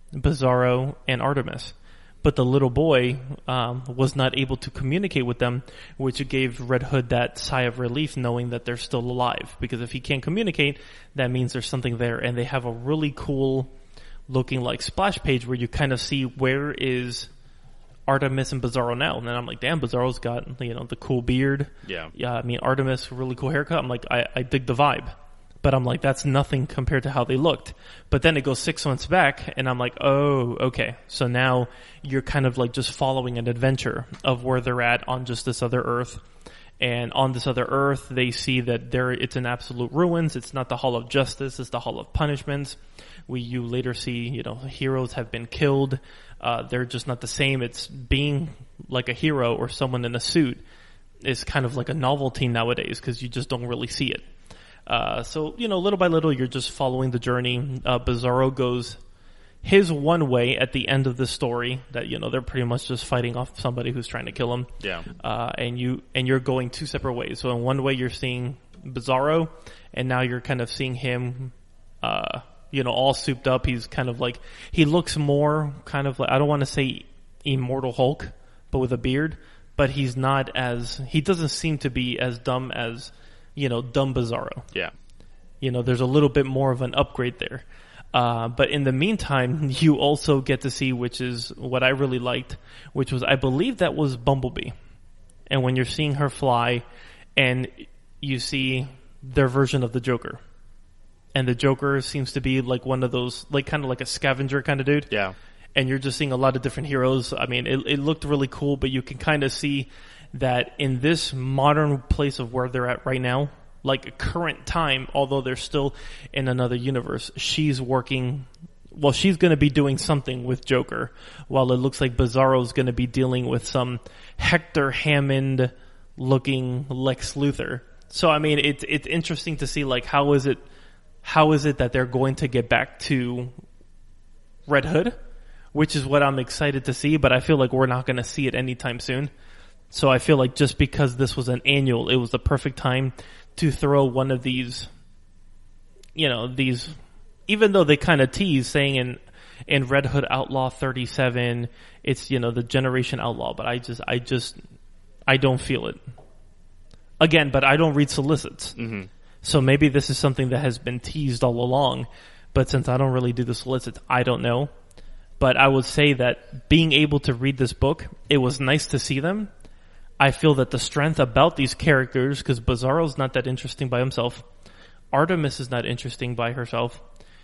S1: Bizarro and Artemis, but the little boy um, was not able to communicate with them, which gave Red Hood that sigh of relief knowing that they're still alive. Because if he can't communicate, that means there's something there. And they have a really cool looking like splash page where you kind of see where is Artemis and Bizarro now. And then I'm like, damn, Bizarro's got, you know, the cool beard.
S2: Yeah.
S1: Yeah, I mean, Artemis, really cool haircut. I'm like, I, I dig the vibe. But I'm like, that's nothing compared to how they looked. But then it goes six months back, and I'm like, oh, okay. So now you're kind of like just following an adventure of where they're at on just this other Earth. And on this other Earth, they see that there it's in absolute ruins. It's not the Hall of Justice. It's the Hall of Punishments. We you later see, you know, heroes have been killed. Uh, they're just not the same. It's being like a hero or someone in a suit is kind of like a novelty nowadays because you just don't really see it. Uh, so, you know, little by little, you're just following the journey. Uh, Bizarro goes his one way at the end of the story that, you know, they're pretty much just fighting off somebody who's trying to kill him.
S2: Yeah.
S1: Uh, and you, and you're going two separate ways. So in one way, you're seeing Bizarro, and now you're kind of seeing him, uh, you know, all souped up. He's kind of like, he looks more kind of like, I don't want to say Immortal Hulk, but with a beard, but he's not as, he doesn't seem to be as dumb as, you know, dumb Bizarro.
S2: Yeah.
S1: You know, there's a little bit more of an upgrade there. Uh, but in the meantime, you also get to see, which is what I really liked, which was, I believe that was Bumblebee. And when you're seeing her fly and you see their version of the Joker. And the Joker seems to be like one of those, like kind of like a scavenger kind of dude.
S2: Yeah.
S1: And you're just seeing a lot of different heroes. I mean, it, it looked really cool, but you can kind of see that in this modern place of where they're at right now, like current time, although they're still in another universe, she's working well, she's going to be doing something with Joker, while it looks like Bizarro's going to be dealing with some Hector Hammond looking Lex Luthor. So, I mean, it's it's interesting to see, like, how is it how is it that they're going to get back to Red Hood, which is what I'm excited to see, but I feel like we're not going to see it anytime soon. So I feel like just because this was an annual, it was the perfect time to throw one of these, you know, these, even though they kind of tease saying in, in Red Hood Outlaw thirty-seven, it's, you know, the Generation Outlaw, but I just, I just, I don't feel it. Again, but I don't read solicits. Mm-hmm. So maybe this is something that has been teased all along, but since I don't really do the solicits, I don't know. But I would say that being able to read this book, it was nice to see them. I feel that the strength about these characters, because Bizarro's not that interesting by himself. Artemis is not interesting by herself.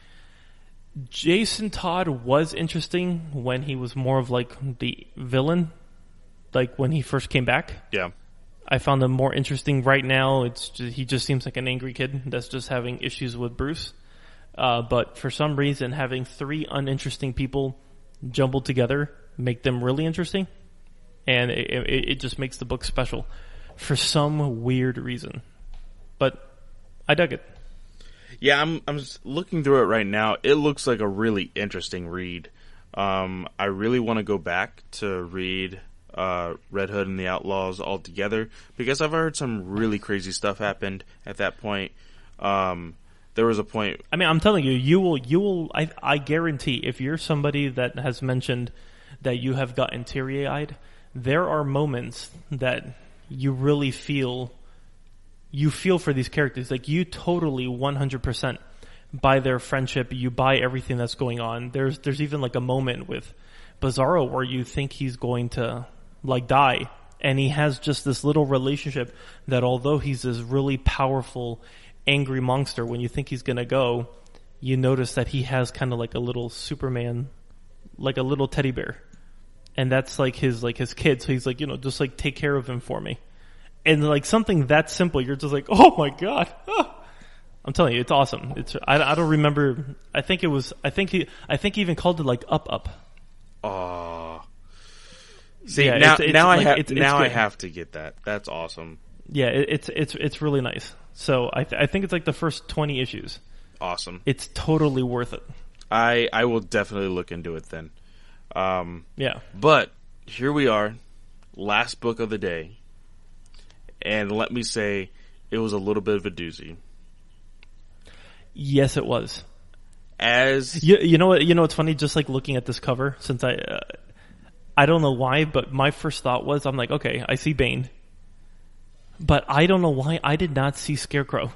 S1: Jason Todd was interesting when he was more of like the villain, like when he first came back.
S2: Yeah.
S1: I found him more interesting right now. It's just, he just seems like an angry kid that's just having issues with Bruce. Uh, but for some reason, having three uninteresting people jumbled together make them really interesting. And it, it, it just makes the book special for some weird reason. But I dug it.
S2: Yeah, I'm I'm just looking through it right now. It looks like a really interesting read. Um, I really want to go back to read uh, Red Hood and the Outlaws all together because I've heard some really crazy stuff happened at that point. Um, there was a point.
S1: I mean, I'm telling you, you will, you will. I, I guarantee, if you're somebody that has mentioned that you have gotten teary-eyed, there are moments that you really feel. You feel for these characters, like you totally one hundred percent buy their friendship. You buy everything that's going on. There's there's even like a moment with Bizarro where you think he's going to like die, and he has just this little relationship that although he's this really powerful, angry monster, when you think he's gonna go, you notice that he has kind of like a little Superman, like a little teddy bear, and that's like his like his kid. So he's like, you know, just like take care of him for me. And like something that simple, you're just like, oh my god! Ah. I'm telling you, it's awesome. It's I, I don't remember. I think it was. I think he. I think he even called it like Up Up.
S2: Oh, see
S1: yeah,
S2: now
S1: it's, it's
S2: now
S1: like,
S2: I have
S1: it's, it's
S2: now
S1: good.
S2: I have to get that. That's awesome.
S1: Yeah, it, it's it's it's really nice. So I th- I think it's like the first twenty issues.
S2: Awesome.
S1: It's totally worth it.
S2: I I will definitely look into it then. Um,
S1: yeah.
S2: But here we are, last book of the day. And let me say, it was a little bit of a doozy.
S1: Yes, it was.
S2: As
S1: you, you know what? You know what's funny? Just like looking at this cover, since I, uh, I don't know why, but my first thought was, I'm like, okay, I see Bane, but I don't know why I did not see Scarecrow.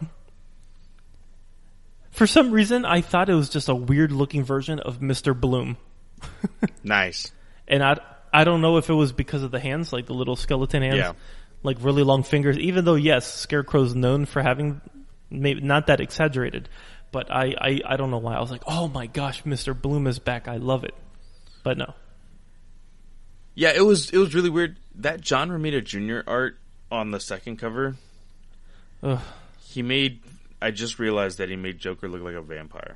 S1: For some reason, I thought it was just a weird looking version of Mister Bloom.
S2: Nice.
S1: And I, I don't know if it was because of the hands, like the little skeleton hands.
S2: Yeah.
S1: Like really long fingers, even though yes, Scarecrow's known for having maybe not that exaggerated, but I, I, I don't know why. I was like, oh my gosh, Mister Bloom is back. I love it. But no.
S2: Yeah, it was it was really weird. That John Romita Junior art on the second cover,
S1: Ugh.
S2: he made I just realized that he made Joker look like a vampire.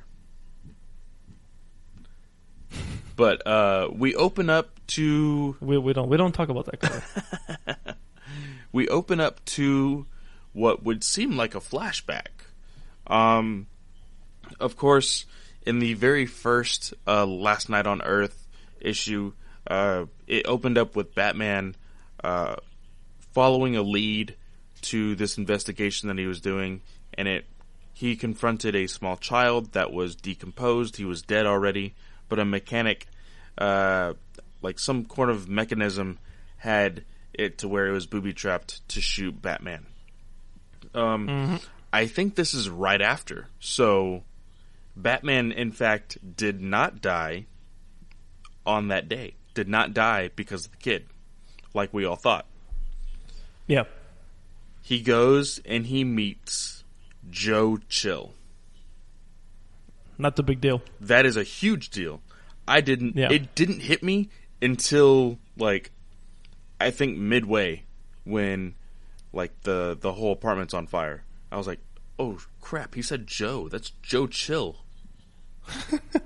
S2: But uh, we open up to
S1: We we don't we don't talk about that cover.
S2: We open up to what would seem like a flashback. Um, of course, in the very first uh, Last Night on Earth issue, uh, it opened up with Batman uh, following a lead to this investigation that he was doing, and it he confronted a small child that was decomposed. He was dead already, but a mechanic, uh, like some kind of mechanism, had it to where it was booby-trapped to shoot Batman. Um, mm-hmm. I think this is right after. So, Batman, in fact, did not die on that day. Did not die because of the kid, like we all thought.
S1: Yeah.
S2: He goes and he meets Joe Chill.
S1: Not the big deal.
S2: That is a huge deal. I didn't,
S1: yeah.
S2: It didn't hit me until, like, I think midway when, like, the, the whole apartment's on fire. I was like, oh, crap, he said Joe. That's Joe Chill.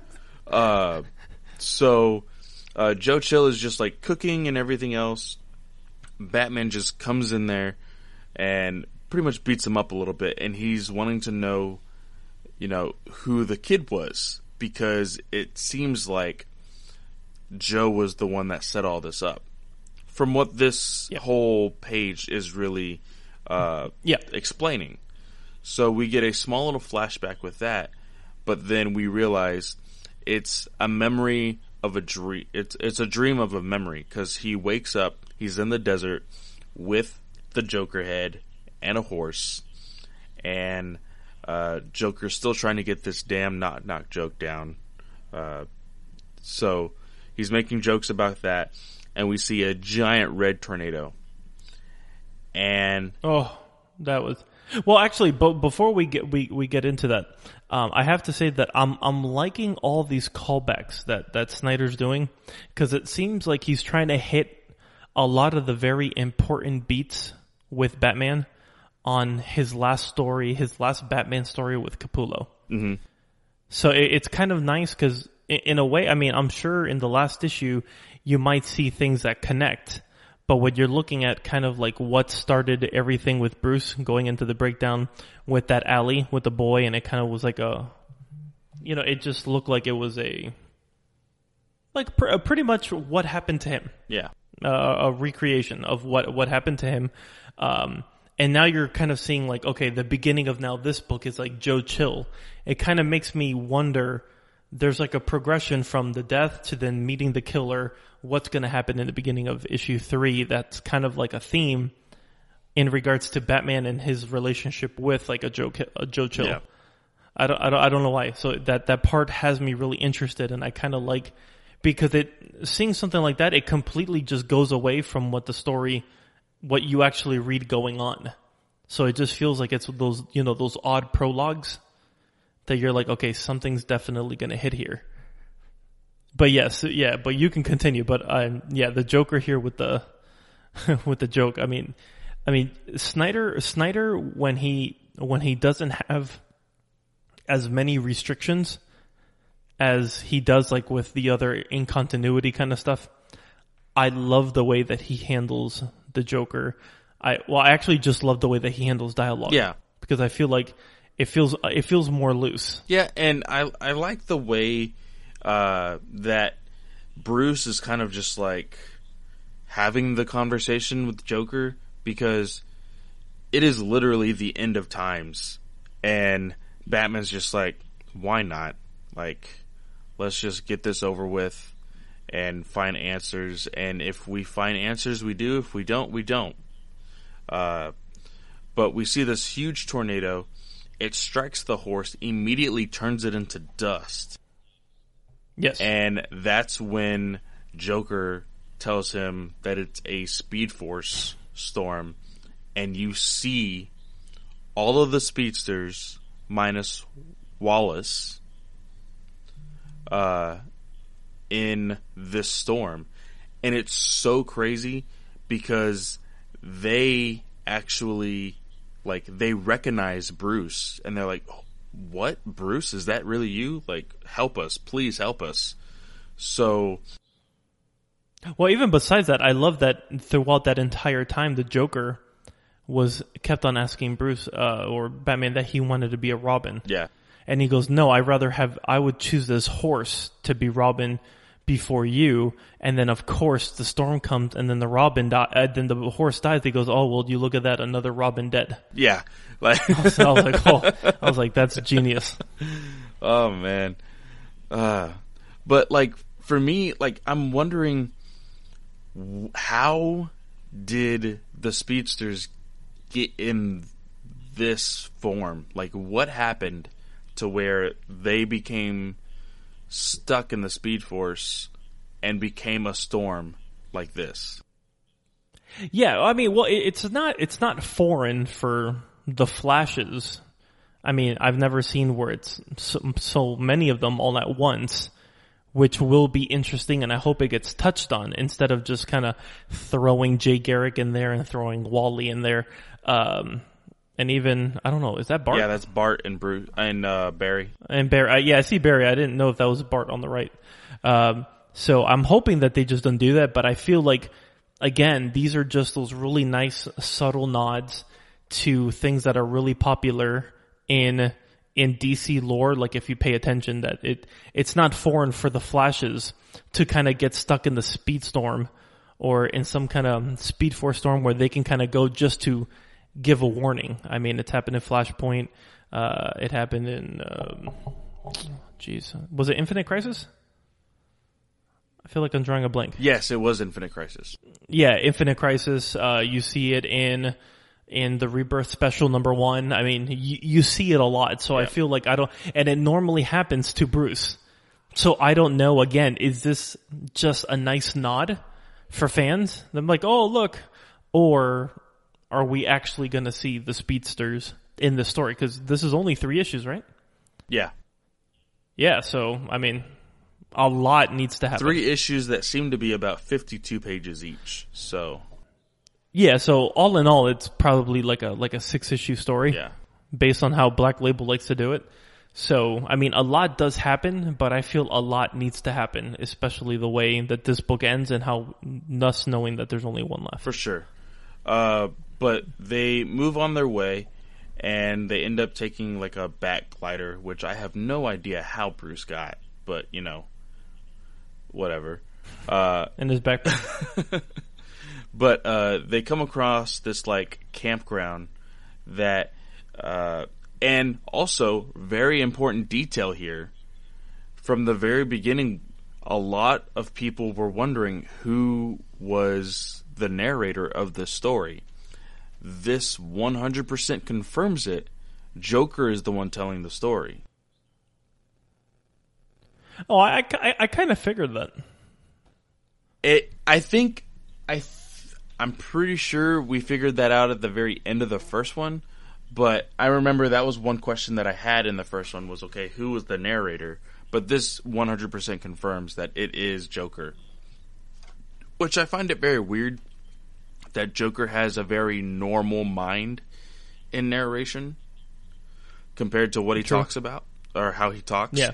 S2: Uh, so uh, Joe Chill is just like cooking and everything else. Batman just comes in there and pretty much beats him up a little bit, and he's wanting to know, you know, who the kid was, because it seems like Joe was the one that set all this up. From what this yep. whole page is really uh,
S1: yep.
S2: explaining. So we get a small little flashback with that, but then we realize it's a memory of a dream. It's, it's a dream of a memory, because he wakes up, he's in the desert with the Joker head and a horse, and uh, Joker's still trying to get this damn knock knock joke down. Uh, so he's making jokes about that, and we see a giant red tornado. And
S1: oh, that was well. Actually, but before we get we, we get into that, um, I have to say that I'm I'm liking all these callbacks that that Snyder's doing, because it seems like he's trying to hit a lot of the very important beats with Batman on his last story, his last Batman story with Capullo.
S2: Mm-hmm.
S1: So it, it's kind of nice because in, in a way, I mean, I'm sure in the last issue you might see things that connect, but when you're looking at kind of like what started everything with Bruce going into the breakdown with that alley with the boy, and it kind of was like a, you know, it just looked like it was a, like pr- pretty much what happened to him.
S2: Yeah.
S1: Uh, a recreation of what, what happened to him. Um, and now you're kind of seeing like, okay, the beginning of now this book is like Joe Chill. It kind of makes me wonder, there's like a progression from the death to then meeting the killer. What's going to happen in the beginning of issue three? That's kind of like a theme in regards to Batman and his relationship with like a Joe, a Joe Chill.
S2: Yeah.
S1: I don't, I don't, I don't know why. So that, that part has me really interested, and I kind of like, because it, seeing something like that, it completely just goes away from what the story, what you actually read going on. So it just feels like it's those, you know, those odd prologues that you're like, okay, something's definitely going to hit here. But yes, yeah, but you can continue. But um, yeah, the Joker here with the, with the joke. I mean, I mean, Snyder, Snyder, when he, when he doesn't have as many restrictions as he does like with the other in continuity kind of stuff, I love the way that he handles the Joker. I well, I actually just love the way that he handles dialogue.
S2: Yeah,
S1: because I feel like it feels it feels more loose.
S2: Yeah, and I I like the way uh, that Bruce is kind of just like having the conversation with the Joker, because it is literally the end of times, and Batman's just like, why not? Like, let's just get this over with and find answers. And if we find answers, we do. If we don't, we don't. Uh, but we see this huge tornado. It strikes the horse, immediately turns it into dust.
S1: Yes.
S2: And that's when Joker tells him that it's a Speed Force storm. And you see all of the speedsters, minus Wallace, uh, in this storm. And it's so crazy because they actually, like, they recognize Bruce, and they're like, what? Bruce? Is that really you? Like, help us. Please help us. So...
S1: Well, even besides that, I love that throughout that entire time, the Joker was kept on asking Bruce, uh, or Batman, that he wanted to be a Robin.
S2: Yeah.
S1: And he goes, no, I'd rather have, I would choose this horse to be Robin before you. And then, of course, the storm comes, and then the Robin die, uh, then the horse dies. He goes, oh, well, you look at that, another Robin dead.
S2: Yeah. Like,
S1: so I was like, oh, I was like, that's genius.
S2: Oh, man. Uh, but, like, for me, like, I'm wondering, how did the speedsters get in this form? Like, what happened to where they became stuck in the Speed Force and became a storm like this?
S1: Yeah, I mean, well, it's not it's not foreign for the Flashes. I mean, I've never seen where it's so, so many of them all at once, which will be interesting, and I hope it gets touched on instead of just kind of throwing Jay Garrick in there and throwing Wally in there. Um, and even I don't know, is that Bart?
S2: Yeah, that's Bart and Bruce and uh, Barry.
S1: And Barry, uh, yeah, I see Barry. I didn't know if that was Bart on the right. Um, so I'm hoping that they just don't do that, but I feel like, again, these are just those really nice, subtle nods to things that are really popular in in D C lore. Like if you pay attention, that it it's not foreign for the Flashes to kind of get stuck in the speed storm or in some kind of Speed Force storm where they can kind of go just to give a warning. I mean, it's happened in Flashpoint. Uh, it happened in, um, geez, was it Infinite Crisis? I feel like I'm drawing a blank.
S2: Yes, it was Infinite Crisis.
S1: Yeah, Infinite Crisis. Uh, you see it in in the Rebirth Special number one. I mean, you, you see it a lot. So
S2: yeah.
S1: I feel like I don't, and it normally happens to Bruce. So I don't know. Again, is this just a nice nod for fans? I'm like, oh look, or are we actually going to see the speedsters in the story? Because this is only three issues, right?
S2: Yeah.
S1: Yeah. So I mean, a lot needs to happen.
S2: Three issues that seem to be about fifty-two pages each. So.
S1: Yeah, so all in all, it's probably like a like a six issue story,
S2: yeah,
S1: based on how Black Label likes to do it. So, I mean, a lot does happen, but I feel a lot needs to happen, especially the way that this book ends and how us knowing that there's only one left.
S2: For sure. Uh, but they move on their way, and they end up taking like a bat glider, which I have no idea how Bruce got, but you know, whatever. Uh,
S1: In his backpack.
S2: But uh, they come across this like campground that, uh, and also very important detail here. From the very beginning, a lot of people were wondering who was the narrator of this story. This one hundred percent confirms it. Joker is the one telling the story.
S1: Oh, I, I, I kind of figured that.
S2: It. I think. I. Th- I'm pretty sure we figured that out at the very end of the first one, but I remember that was one question that I had in the first one was, okay, who was the narrator? But this one hundred percent confirms that it is Joker. Which I find it very weird that Joker has a very normal mind in narration compared to what he
S1: True.
S2: talks about or how he talks.
S1: Yeah.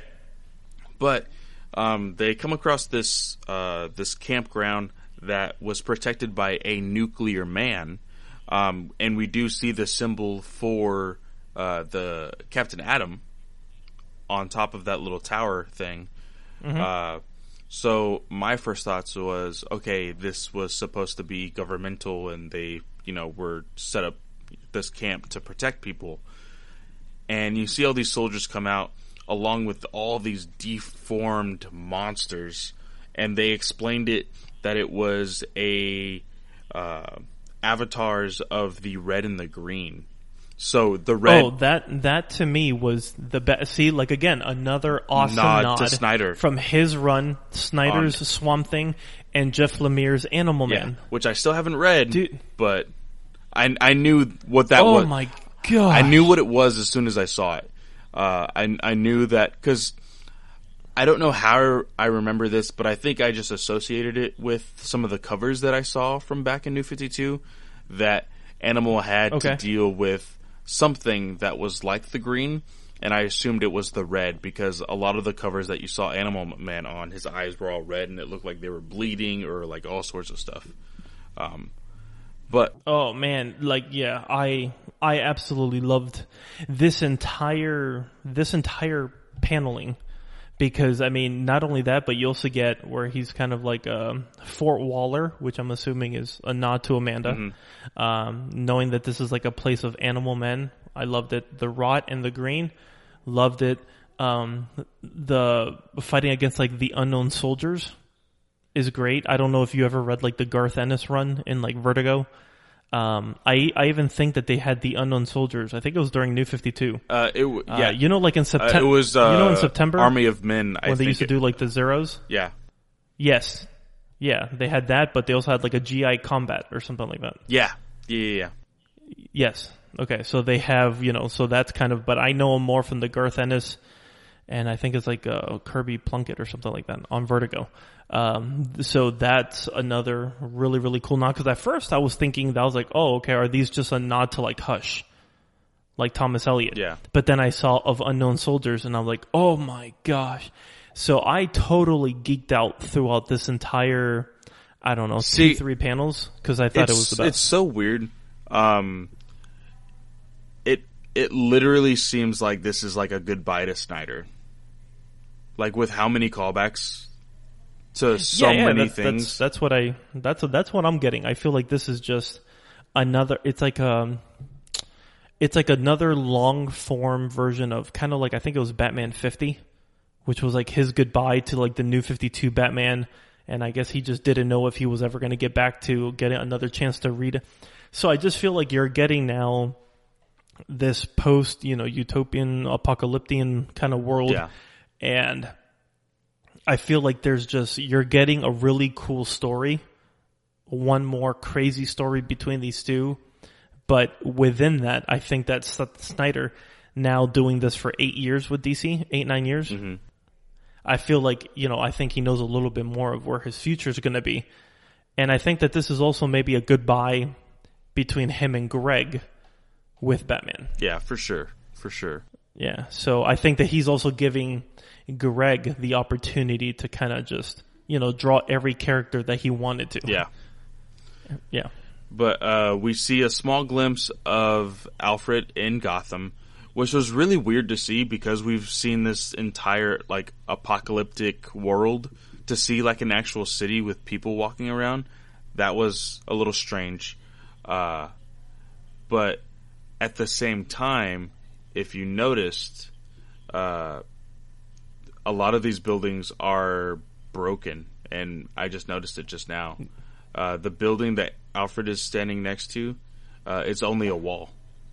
S2: But um, they come across this uh, this campground that was protected by a nuclear man, um, and we do see the symbol for uh, the Captain Atom on top of that little tower thing. Mm-hmm. Uh, so my first thoughts was, okay, this was supposed to be governmental, and they, you know, were set up this camp to protect people. And you see all these soldiers come out along with all these deformed monsters, and they explained it that it was a uh, avatars of the red and the green. So the red.
S1: Oh, that that to me was the best. See, like again, another awesome
S2: nod,
S1: nod,
S2: to Snyder
S1: from his run, Snyder's
S2: On.
S1: Swamp Thing, and Jeff Lemire's Animal
S2: yeah,
S1: Man,
S2: which I still haven't read,
S1: Dude.
S2: but I I knew what that
S1: oh
S2: was.
S1: Oh my god!
S2: I knew what it was as soon as I saw it. Uh, I I knew that because. I don't know how I remember this, but I think I just associated it with some of the covers that I saw from back in New fifty-two, that Animal had
S1: okay.
S2: to deal with something that was like the green, and I assumed it was the red because a lot of the covers that you saw Animal Man on, his eyes were all red and it looked like they were bleeding or like all sorts of stuff. Um, but
S1: oh man, like yeah, I I absolutely loved this entire this entire paneling. Because, I mean, not only that, but you also get where he's kind of like a Fort Waller, which I'm assuming is a nod to Amanda. Mm-hmm. Um, knowing that this is like a place of animal men. I loved it. The rot and the green. Loved it. Um, the fighting against like the unknown soldiers is great. I don't know if you ever read like the Garth Ennis run in like Vertigo. Um, I I even think that they had the Unknown Soldiers. I think it was during New fifty-two.
S2: Uh, it w- yeah,
S1: uh, you know, like in September.
S2: Uh, it was uh,
S1: you know in September,
S2: Army of Men. I
S1: when they
S2: think
S1: used to
S2: it,
S1: do like the zeros.
S2: Yeah.
S1: Yes. Yeah, they had that, but they also had like a G I combat or something like that.
S2: Yeah. Yeah. Yeah. yeah.
S1: Yes. Okay, so they have, you know, so that's kind of, but I know more from the Garth Ennis, and I think it's like uh, Kirby Plunkett or something like that on Vertigo. Um, so that's another really, really cool nod. Because at first I was thinking that I was like, oh, okay, are these just a nod to like Hush? like Thomas Elliot.
S2: Yeah.
S1: But then I saw Of Unknown Soldiers, and I'm like, oh my gosh. So I totally geeked out throughout this entire, I don't know,
S2: See,
S1: two, three panels, because I thought it was the best.
S2: It's so weird. Um, it it literally seems like this is like a goodbye to Snyder. Like with how many callbacks to so
S1: yeah, yeah,
S2: many
S1: that's,
S2: things.
S1: That's, that's what I. That's that's what I'm getting. I feel like this is just another. It's like um, it's like another long form version of kind of like I think it was Batman fifty, which was like his goodbye to like the New fifty-two Batman, and I guess he just didn't know if he was ever going to get back to getting another chance to read it. So I just feel like you're getting now this post, you know, utopian, apocalyptic kind of world.
S2: Yeah.
S1: And I feel like there's just, you're getting a really cool story, one more crazy story between these two. But within that, I think that Snyder now doing this for eight years with D C, eight, nine years. Mm-hmm. I feel like, you know, I think he knows a little bit more of where his future is going to be. And I think that this is also maybe a goodbye between him and Greg with Batman.
S2: Yeah, for sure. For sure.
S1: Yeah. So I think that he's also giving Greg the opportunity to kind of just, you know, draw every character that he wanted to.
S2: Yeah.
S1: Yeah.
S2: But uh, we see a small glimpse of Alfred in Gotham, which was really weird to see because we've seen this entire, like, apocalyptic world. To see, like, an actual city with people walking around, that was a little strange. Uh, but at the same time, if you noticed, uh, a lot of these buildings are broken, and I just noticed it just now. Uh, the building that Alfred is standing next to, uh, it's only a wall.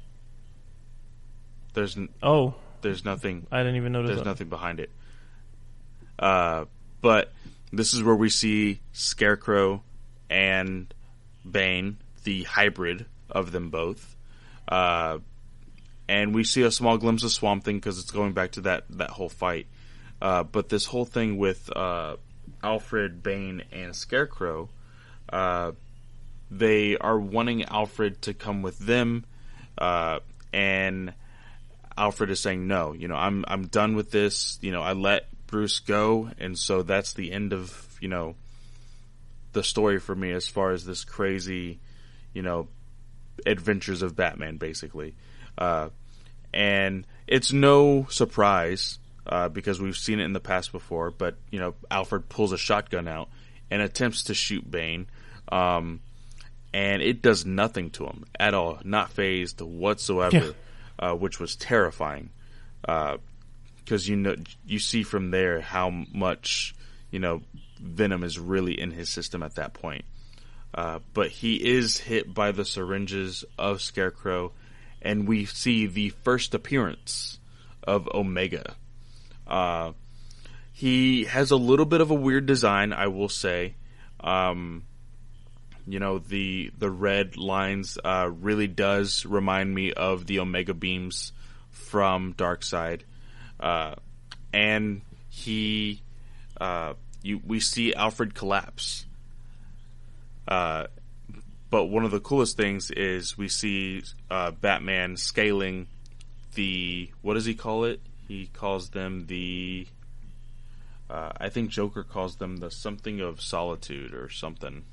S2: There's n-
S1: oh,
S2: there's nothing.
S1: I didn't even notice.
S2: There's
S1: that.
S2: nothing behind it. Uh, but this is where we see Scarecrow and Bane, the hybrid of them both. Uh, and we see a small glimpse of Swamp Thing because it's going back to that, that whole fight. Uh, but this whole thing with uh, Alfred, Bane, and Scarecrow, uh, they are wanting Alfred to come with them, uh, and Alfred is saying no. You know, I'm I'm done with this. You know, I let Bruce go, and so that's the end of, you know, the story for me as far as this crazy, you know, adventures of Batman, basically. Uh, and it's no surprise, uh, because we've seen it in the past before, but, you know, Alfred pulls a shotgun out and attempts to shoot Bane, um, and it does nothing to him at all, not phased whatsoever, yeah. uh, which was terrifying, uh, because you know, you see from there how much, you know, venom is really in his system at that point. Uh, but he is hit by the syringes of Scarecrow, and we see the first appearance of Omega. Uh, he has a little bit of a weird design, I will say. Um, you know, the the red lines uh, really does remind me of the Omega beams from Darkseid. Uh, and he, uh, you, we see Alfred collapse. Uh, but one of the coolest things is we see, uh, Batman scaling the, what does he call it? He calls them the, uh, I think Joker calls them the something of solitude or something.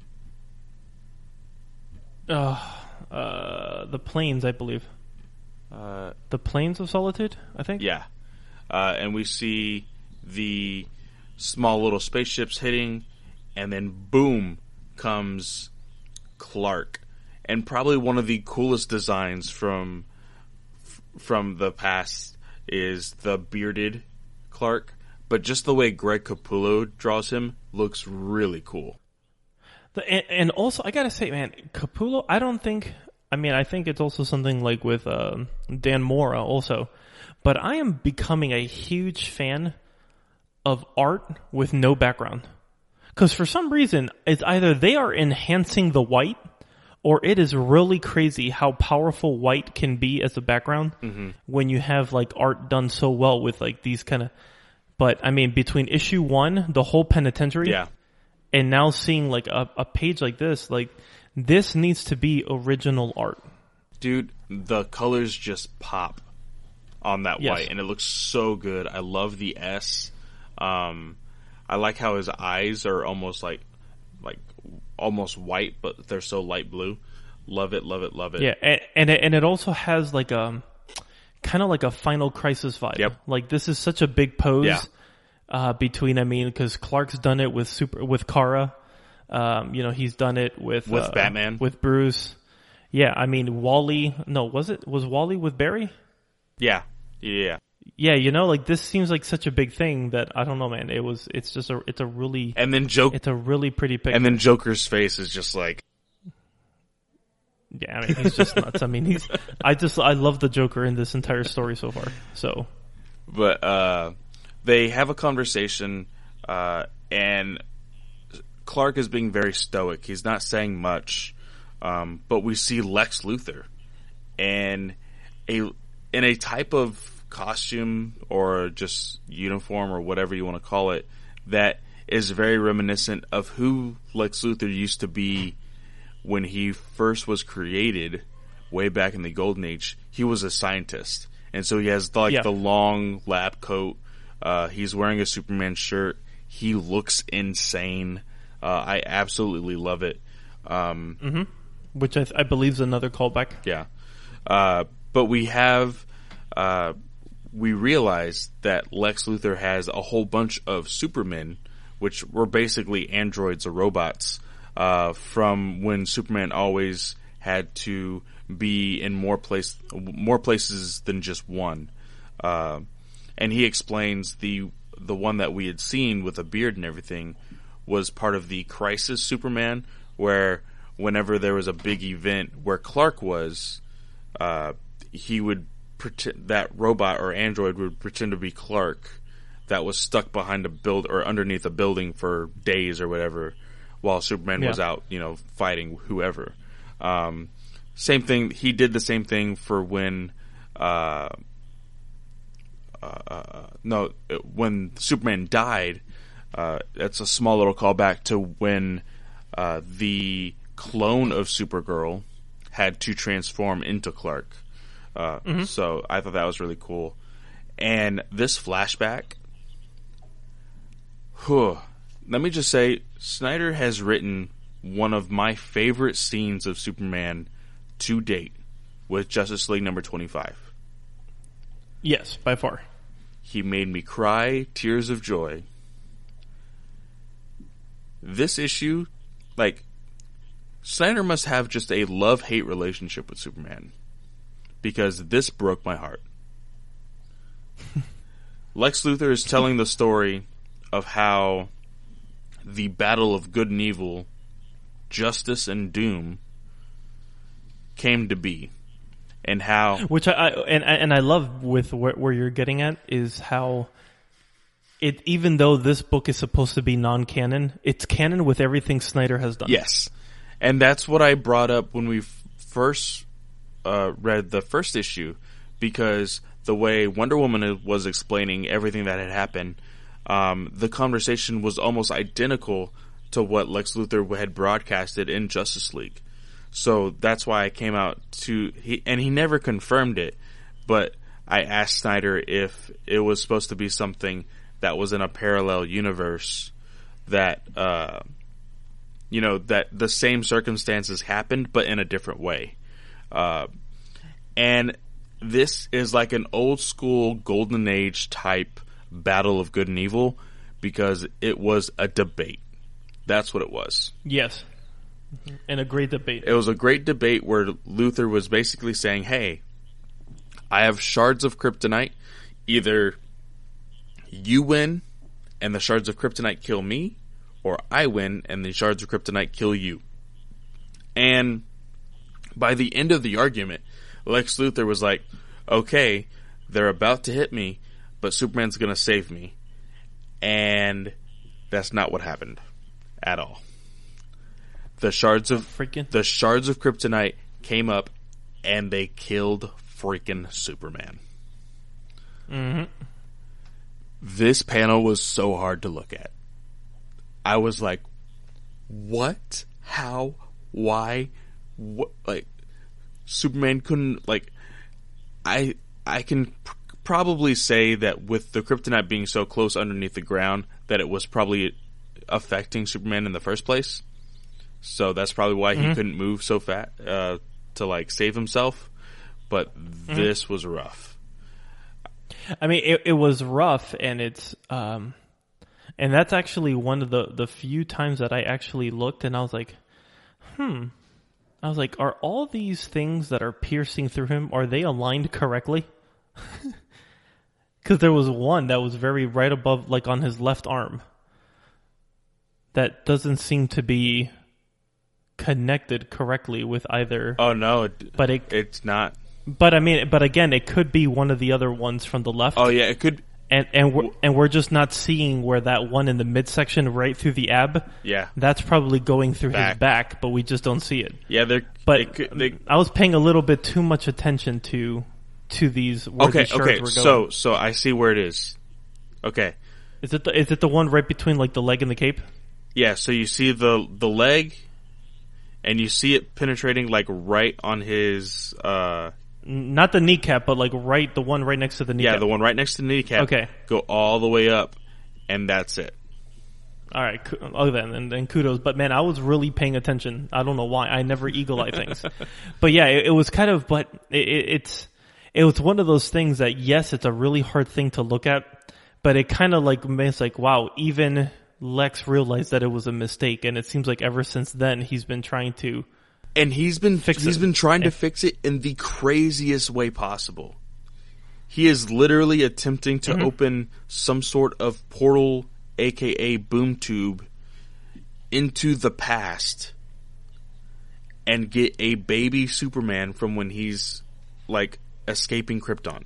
S1: Uh, uh, the plains, I believe.
S2: Uh,
S1: the plains of solitude, I think?
S2: Yeah. Uh, and we see the small little spaceships hitting, and then boom comes Clark, and probably one of the coolest designs from from the past is the bearded Clark, but just the way Greg Capullo draws him looks really cool.
S1: The, and, and also, I gotta say, man, Capullo, I don't think. I mean, I think it's also something like with uh, Dan Mora also. But I am becoming a huge fan of art with no background. Because for some reason, it's either they are enhancing the white, or it is really crazy how powerful white can be as a background mm-hmm. when you have like art done so well with like these kind of... But I mean, between issue one, the whole penitentiary,
S2: yeah.
S1: and now seeing like a, a page like this, like this needs to be original art.
S2: Dude, the colors just pop on that
S1: Yes.
S2: white, and it looks so good. I love the S. Um, I like how his eyes are almost like like almost white, but they're so light blue. Love it, love it, love it.
S1: Yeah, and and it, and it also has like a kind of like a Final Crisis vibe.
S2: Yep.
S1: Like this is such a big pose
S2: Yeah.
S1: uh, between. I mean, because Clark's done it with super with Kara. Um, you know, he's done it with
S2: With
S1: uh,
S2: Batman.
S1: with Bruce. Yeah, I mean Wally. No, was it was Wally with Barry?
S2: Yeah, yeah.
S1: Yeah, you know, like this seems like such a big thing that I don't know, man. It was. It's just a. It's a really.
S2: And then Joker,
S1: It's a really pretty picture.
S2: and then Joker's face is just like,
S1: Yeah, I mean, he's just nuts. I mean, he's. I just. I love the Joker in this entire story so far. So.
S2: but uh, they have a conversation, uh, and Clark is being very stoic. He's not saying much, um, but we see Lex Luthor, and a in a type of costume or just uniform or whatever you want to call it that is very reminiscent of who Lex Luthor used to be when he first was created way back in the Golden Age. He was a scientist, and so he has like
S1: Yeah.
S2: the long lab coat. Uh, he's wearing a Superman shirt. He looks insane. Uh, I absolutely love it. Um,
S1: Which I, I believe is another callback.
S2: yeah. Uh, but we have, uh, we realize that Lex Luthor has a whole bunch of Supermen, which were basically androids or robots, uh, from when Superman always had to be in more place, more places than just one. Uh, and he explains the, the one that we had seen with a beard and everything was part of the Crisis Superman, where whenever there was a big event where Clark was, uh, he would pretend, that robot or android would pretend to be Clark that was stuck behind a build or underneath a building for days or whatever while Superman was
S1: Yeah.
S2: out, you know, fighting whoever. Um, same thing. He did the same thing for when, uh, uh, no, when Superman died. Uh, it's a small little callback to when uh, the clone of Supergirl had to transform into Clark. Uh,
S1: Mm-hmm.
S2: So I thought that was really cool. And this flashback, whew, let me just say, Snyder has written one of my favorite scenes of Superman to date with Justice League number twenty-five.
S1: Yes, by far.
S2: He made me cry tears of joy. This issue, like, Snyder must have just a love-hate relationship with Superman. Because this broke my heart. Lex Luthor is telling the story of how the battle of good and evil, justice and doom, came to be. And how...
S1: Which I, I and and I love with where, where you're getting at is how it, even though this book is supposed to be non-canon, it's canon with everything Snyder has done.
S2: Yes. And that's what I brought up when we f- first uh, read the first issue, because the way Wonder Woman was explaining everything that had happened, um, the conversation was almost identical to what Lex Luthor had broadcasted in Justice League. So that's why I came out to, he, and he never confirmed it, but I asked Snyder if it was supposed to be something that was in a parallel universe that, uh, you know, that the same circumstances happened, but in a different way. Uh, and this is like an old school Golden Age type battle of good and evil, because it was a debate. That's what it was.
S1: Yes. And a great debate.
S2: It was a great debate where Luthor was basically saying, hey, I have shards of kryptonite. Either you win and the shards of kryptonite kill me, or I win and the shards of kryptonite kill you. And by the end of the argument, Lex Luthor was like, okay, they're about to hit me, but Superman's going to save me. And that's not what happened at all. The shards of
S1: Freaking.
S2: the shards of kryptonite came up and they killed freaking Superman.
S1: Mm-hmm.
S2: This panel was so hard to look at. I was like, what? How? Why? What? Like, Superman couldn't, like, I I can pr- probably say that with the kryptonite being so close underneath the ground that it was probably affecting Superman in the first place. So that's probably why mm-hmm. he couldn't move so fast uh, to, like, save himself. But mm-hmm. this was rough.
S1: I mean, it, it was rough, and it's, um, and that's actually one of the, the few times that I actually looked and I was like, hmm, I was like, are all these things that are piercing through him, are they aligned correctly? Because there was one that was very right above, like on his left arm, that doesn't seem to be connected correctly with either.
S2: Oh no, it,
S1: but it,
S2: it's not.
S1: But I mean, but again, it could be one of the other ones from the left.
S2: Oh yeah, it could.
S1: And and we're, and we're just not seeing where that one in the midsection right through the ab.
S2: Yeah,
S1: that's probably going through
S2: back.
S1: his back, but we just don't see it.
S2: Yeah, they're.
S1: But
S2: they, they,
S1: I was paying a little bit too much attention to to these. Where
S2: okay,
S1: these shards
S2: okay.
S1: were going.
S2: So so I see where it is. Okay.
S1: Is it the, is it the one right between like the leg and the cape?
S2: Yeah. So you see the the leg, and you see it penetrating like right on his. Uh,
S1: Not the kneecap, but like right, the one right next to the kneecap.
S2: Yeah, the one right next to the kneecap.
S1: Okay.
S2: Go all the way up, and that's it.
S1: All right. Oh, then, and, and kudos. But man, I was really paying attention. I don't know why. I never eagle eye things. But yeah, it, it was kind of, but it, it, it's, it was one of those things that, yes, it's a really hard thing to look at, but it kind of like makes like, wow, even Lex realized that it was a mistake. And it seems like ever since then, he's been trying to,
S2: And he's been
S1: fix
S2: he's
S1: it.
S2: been trying
S1: and,
S2: to fix it in the craziest way possible. He is literally attempting to mm-hmm. open some sort of portal, aka boom tube, into the past and get a baby Superman from when he's like escaping Krypton.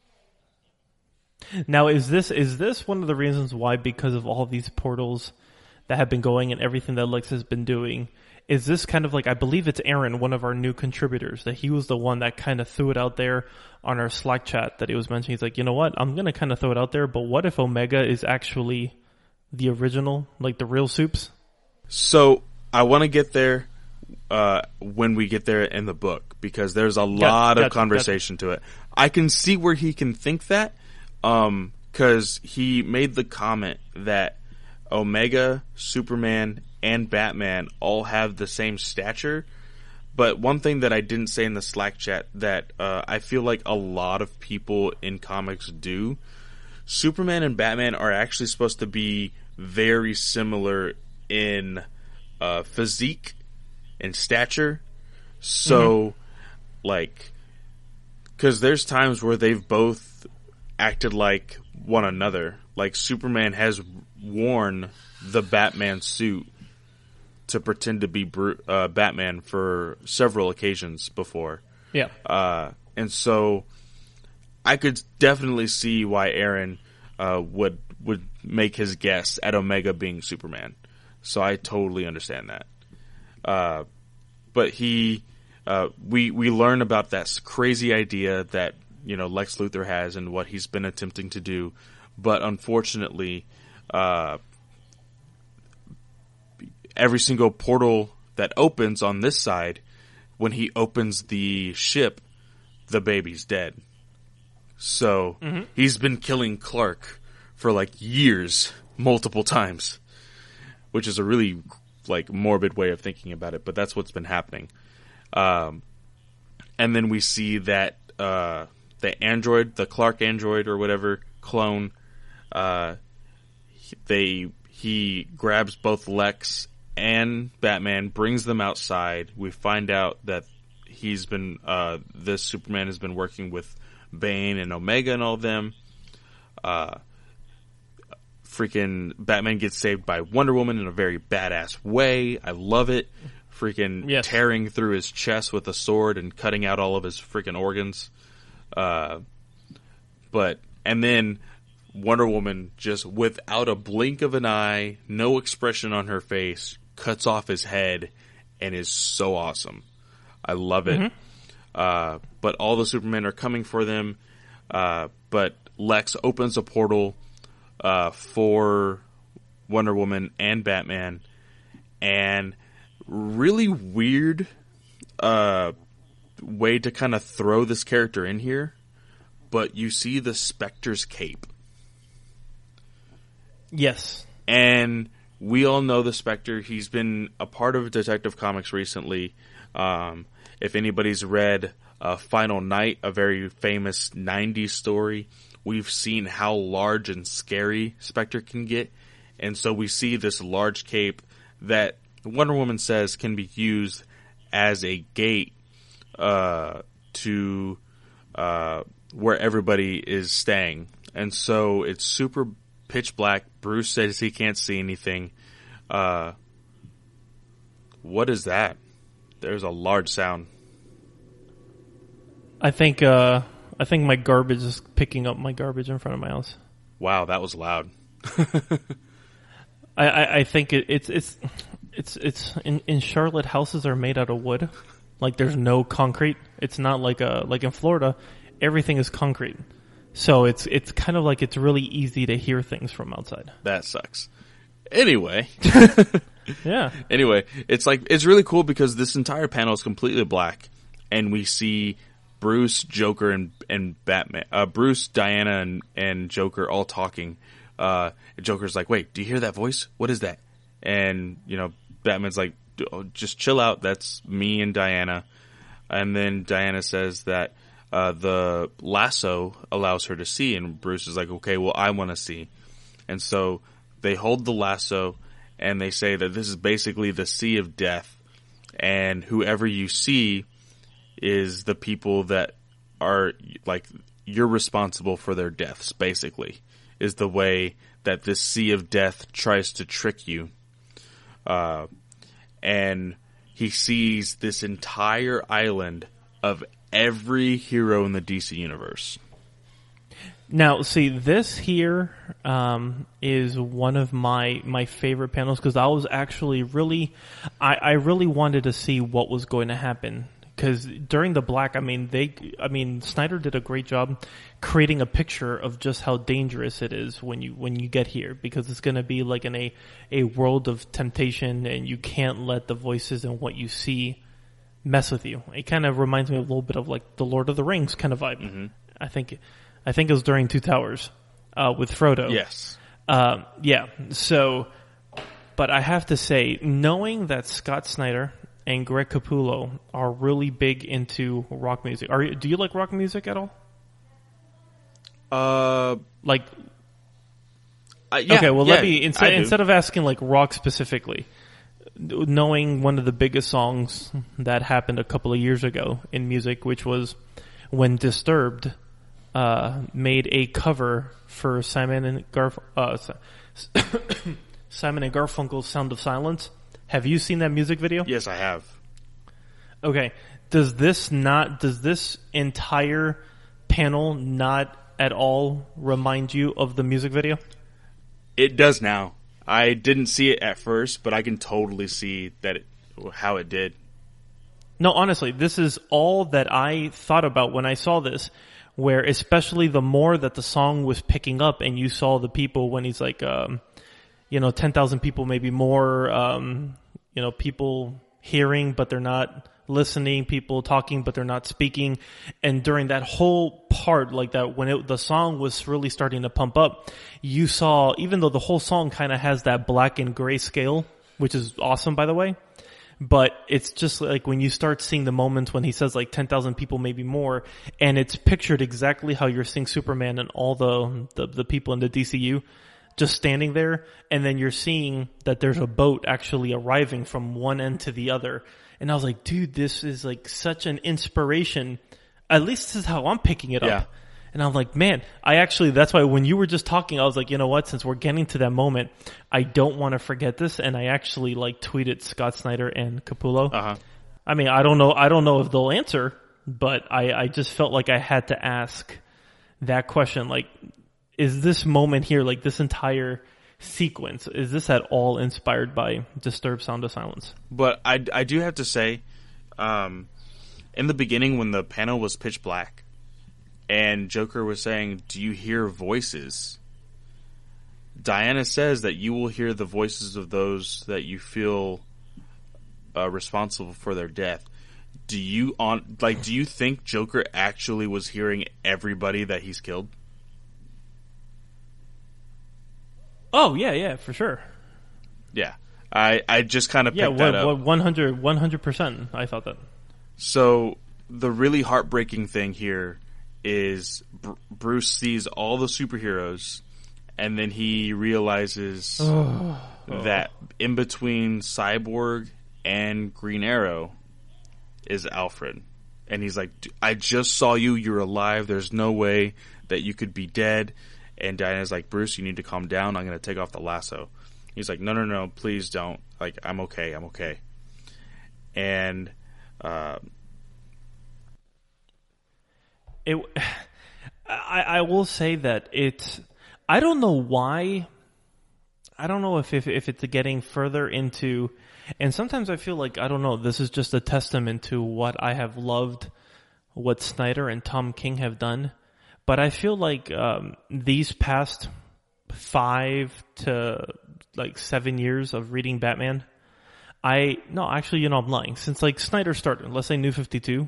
S1: Now, is this is this one of the reasons why, because of all these portals that have been going and everything that Lex has been doing, is this kind of like, I believe it's Aaron, one of our new contributors, that he was the one that kind of threw it out there on our Slack chat that he was mentioning. He's like, you know what, I'm going to kind of throw it out there, but what if Omega is actually the original, like the real Supes?
S2: So I want to get there uh, when we get there in the book, because there's a lot
S1: got,
S2: of conversation got. to it. I can see where he can think that, um, because he made the comment that Omega, Superman, and Batman all have the same stature. But one thing that I didn't say in the Slack chat that uh, I feel like a lot of people in comics do, Superman and Batman are actually supposed to be very similar in uh, physique and stature. So, mm-hmm. like, because there's times where they've both acted like one another. Like, Superman has worn the Batman suit to pretend to be uh, Batman for several occasions before.
S1: Yeah.
S2: Uh, and so I could definitely see why Aaron uh, would would make his guess at Omega being Superman. So I totally understand that. Uh, but he, uh, we we learn about that crazy idea that, you know, Lex Luthor has and what he's been attempting to do. But unfortunately, uh, every single portal that opens on this side, when he opens the ship, the baby's dead. So mm-hmm. he's been killing Clark for like years, multiple times, which is a really like morbid way of thinking about it, but that's what's been happening. Um, and then we see that uh, the android, the Clark android or whatever clone, uh, they he grabs both Lex and Batman, brings them outside. We find out that he's been, uh, this Superman has been working with Bane and Omega and all of them. Uh, freaking Batman gets saved by Wonder Woman in a very badass way. I love it. Freaking yes. tearing through his chest with a sword and cutting out all of his freaking organs. Uh, but, and then Wonder Woman, just without a blink of an eye, no expression on her face, cuts off his head and is so awesome. I love it. Mm-hmm. Uh, but all the Supermen are coming for them. Uh, but Lex opens a portal uh, for Wonder Woman and Batman. And really weird uh, way to kind of throw this character in here, but you see the Spectre's cape.
S1: Yes.
S2: And we all know the Spectre. He's been a part of Detective Comics recently. Um, if anybody's read uh, Final Night, a very famous nineties story, we've seen how large and scary Spectre can get. And so we see this large cape that Wonder Woman says can be used as a gate uh, to uh, where everybody is staying. And so it's super pitch black. Bruce says he can't see anything. Uh, what is that? There's a large sound.
S1: I think uh, I think my garbage is picking up my garbage in front of my house.
S2: Wow, that was loud.
S1: I, I, I think it, it's it's it's it's in, in Charlotte, houses are made out of wood. Like there's no concrete. It's not like a like in Florida, everything is concrete. So it's it's kind of like it's really easy to hear things from outside.
S2: That sucks. Anyway.
S1: Yeah.
S2: Anyway, it's like it's really cool because this entire panel is completely black, and we see Bruce, Joker, and and Batman. Uh, Bruce, Diana, and and Joker all talking. Uh, Joker's like, "Wait, do you hear that voice? What is that?" And you know, Batman's like, oh, "Just chill out. That's me and Diana." And then Diana says that uh, the lasso allows her to see, and Bruce is like, "Okay, well, I want to see." And so they hold the lasso, and they say that this is basically the sea of death, and whoever you see is the people that are like you're responsible for their deaths. Basically, is the way that this sea of death tries to trick you. Uh, and he sees this entire island of every hero in the D C universe.
S1: Now, see, this here um, is one of my, my favorite panels because I was actually really, I, I really wanted to see what was going to happen. Because during the black, I mean, they, I mean, Snyder did a great job creating a picture of just how dangerous it is when you when you get here, because it's going to be like in a a world of temptation, and you can't let the voices and what you see mess with you. It kind of reminds me a little bit of like the Lord of the Rings kind of vibe. Mm-hmm. I think, I think it was during Two Towers uh, with Frodo.
S2: Yes.
S1: Um, yeah. So, but I have to say, knowing that Scott Snyder and Greg Capullo are really big into rock music. Are you, do you like rock music at all?
S2: Uh,
S1: like,
S2: uh, yeah,
S1: okay. Well,
S2: yeah,
S1: let me instead instead of asking like rock specifically, knowing one of the biggest songs that happened a couple of years ago in music, which was when Disturbed uh, made a cover for Simon and Garf uh, Simon and Garfunkel's "Sound of Silence." Have you seen that music video?
S2: Yes, I have.
S1: Okay. Does this not, does this entire panel not at all remind you of the music video?
S2: It does now. I didn't see it at first, but I can totally see that it, how it did.
S1: No, honestly, this is all that I thought about when I saw this, where especially the more that the song was picking up and you saw the people when he's like, um, you know, ten thousand people, maybe more, um, you know, people hearing, but they're not listening, people talking, but they're not speaking. And during that whole part, like that, when it, the song was really starting to pump up, you saw, even though the whole song kind of has that black and gray scale, which is awesome, by the way, but it's just like when you start seeing the moments when he says like ten thousand people, maybe more, and it's pictured exactly how you're seeing Superman and all the, the, the people in the D C U just standing there, and then you're seeing that there's a boat actually arriving from one end to the other. And I was like, dude, this is like such an inspiration. At least this is how I'm picking it
S2: yeah.
S1: up. And I'm like, man, I actually, that's why when you were just talking, I was like, you know what, since we're getting to that moment, I don't want to forget this. And I actually like tweeted Scott Snyder and Capullo.
S2: Uh-huh.
S1: I mean, I don't know, I don't know if they'll answer, but I, I just felt like I had to ask that question. Like, is this moment here, like this entire sequence, is this at all inspired by Disturbed Sound of Silence?
S2: But I, I do have to say, um, in the beginning when the panel was pitch black and Joker was saying, do you hear voices? Diana says that you will hear the voices of those that you feel uh, responsible for their death. do you on like do you think Joker actually was hearing everybody that he's killed?
S1: Oh yeah, yeah, for sure.
S2: Yeah, I I just kind of
S1: yeah,
S2: picked that
S1: what,
S2: up.
S1: what, one hundred percent. I thought that.
S2: So the really heartbreaking thing here is Br- Bruce sees all the superheroes, and then he realizes
S1: Oh.
S2: that in between Cyborg and Green Arrow is Alfred. And he's like, I just saw you, you're alive, there's no way that you could be dead. And Diana's like, Bruce, you need to calm down, I'm going to take off the lasso. He's like, no, no, no, please don't. Like, I'm okay, I'm okay. And, uh...
S1: It, I, I will say that it's, I don't know why, I don't know if, if, if it's getting further into, and sometimes I feel like, I don't know, this is just a testament to what I have loved, what Snyder and Tom King have done. But I feel like um, these past five to like seven years of reading Batman, I, no, actually, you know, I'm lying. Since like Snyder started, let's say New fifty-two,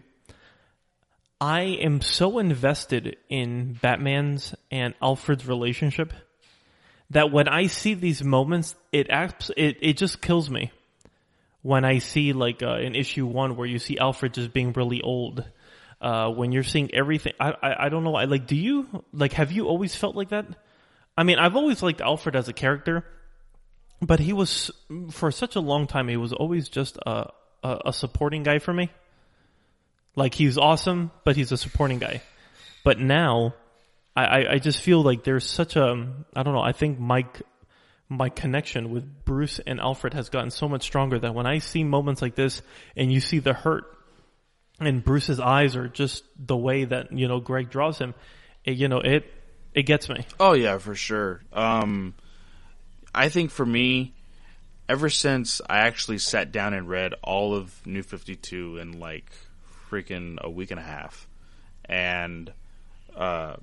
S1: I am so invested in Batman's and Alfred's relationship that when I see these moments, it acts, it, it just kills me. When I see like uh, in issue one where you see Alfred just being really old, uh, when you're seeing everything, I, I I don't know. I like. Do you like? Have you always felt like that? I mean, I've always liked Alfred as a character, but he was for such a long time. He was always just a a, a supporting guy for me. Like he's awesome, but he's a supporting guy. But now, I I, I just feel like there's such a I don't know. I think Mike. My connection with Bruce and Alfred has gotten so much stronger that when I see moments like this and you see the hurt in Bruce's eyes or just the way that, you know, Greg draws him, it, you know, it, it gets me.
S2: Oh yeah, for sure. Um, I think for me, ever since I actually sat down and read all of New fifty-two in like freaking a week and a half, and, uh,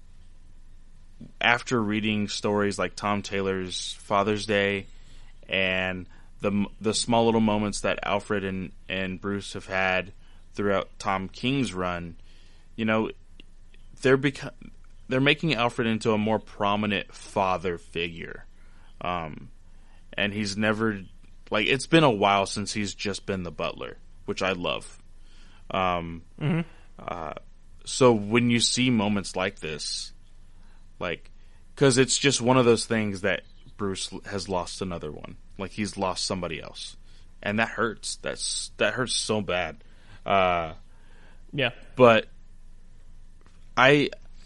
S2: after reading stories like Tom Taylor's Father's Day and the the small little moments that Alfred and, and Bruce have had throughout Tom King's run, you know, they're beco- they're making Alfred into a more prominent father figure. Um, and he's never, like, it's been a while since he's just been the butler, which I love. Um,
S1: mm-hmm.
S2: uh, so when you see moments like this, like, because it's just one of those things that Bruce has lost another one. Like, he's lost somebody else. And that hurts. That's, that hurts so bad. Uh,
S1: yeah.
S2: But I,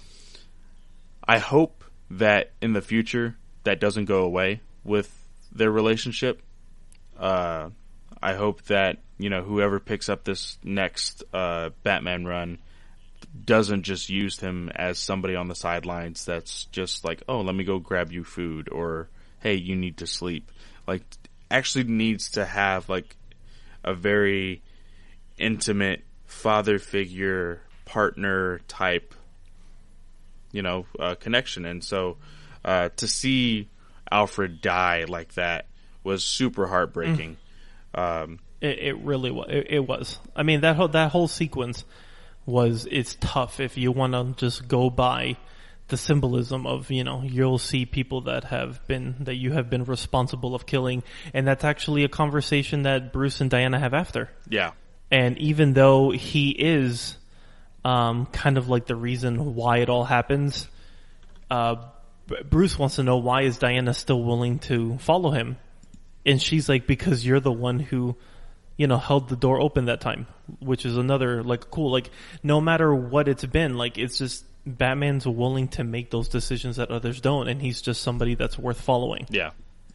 S2: I hope that in the future that doesn't go away with their relationship. Uh, I hope that, you know, whoever picks up this next, uh, Batman run doesn't just use him as somebody on the sidelines that's just like, oh, let me go grab you food, or hey, you need to sleep. Like, actually needs to have like a very intimate father figure, partner type, you know, uh, connection. And so uh, to see Alfred die like that was super heartbreaking. Mm. Um,
S1: it, it really was. It, it was. I mean, that whole that whole sequence was, it's tough if you want to just go by the symbolism of, you know, you'll see people that have been, that you have been responsible of killing, and that's actually a conversation that Bruce and Diana have after.
S2: Yeah.
S1: And even though he is um, kind of like the reason why it all happens, uh, Bruce wants to know, why is Diana still willing to follow him? And she's like, because you're the one who, you know, held the door open that time, which is another, like, cool, like, no matter what it's been, like, it's just, Batman's willing to make those decisions that others don't, and he's just somebody that's worth following.
S2: Yeah.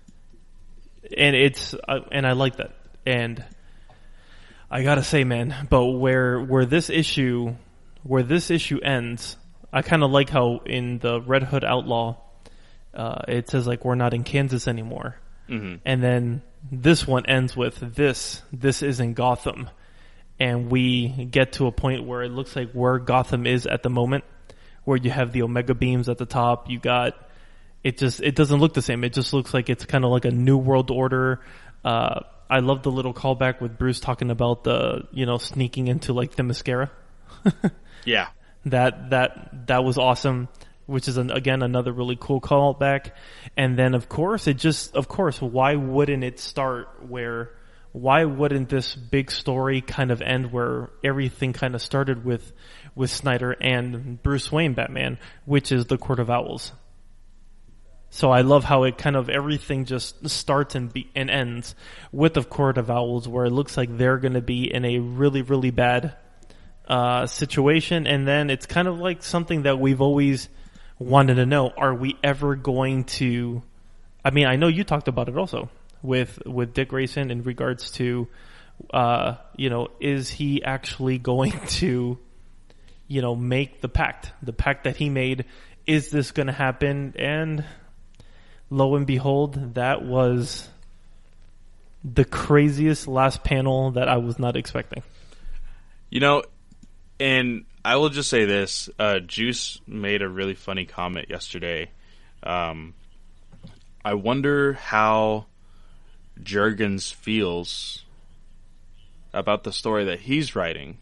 S1: And it's, uh, and I like that. And I gotta say, man, but where, where this issue, where this issue ends, I kinda like how in the Red Hood Outlaw, uh, it says, like, we're not in Kansas anymore. Mm-hmm. And then this one ends with this, this isn't Gotham. And we get to a point where it looks like where Gotham is at the moment, where you have the Omega beams at the top. You got, it just, it doesn't look the same. It just looks like it's kind of like a new world order. Uh, I love the little callback with Bruce talking about the, you know, sneaking into like the mascara.
S2: Yeah.
S1: That, that, that was awesome, which is an, again, another really cool callback. And then of course it just, of course, why wouldn't it start where, why wouldn't this big story kind of end where everything kind of started with, with Snyder and Bruce Wayne Batman, which is the Court of Owls. So I love how it kind of everything just starts and be, and ends with the Court of Owls, where it looks like they're going to be in a really, really bad uh situation. And then it's kind of like something that we've always wanted to know. Are we ever going to, I mean, I know you talked about it also with, with Dick Grayson in regards to, uh, you know, is he actually going to, you know, make the pact, the pact that he made? Is this going to happen? And lo and behold, that was the craziest last panel that I was not expecting.
S2: You know, and I will just say this, uh, Juice made a really funny comment yesterday. Um, I wonder how Jurgens feels about the story that he's writing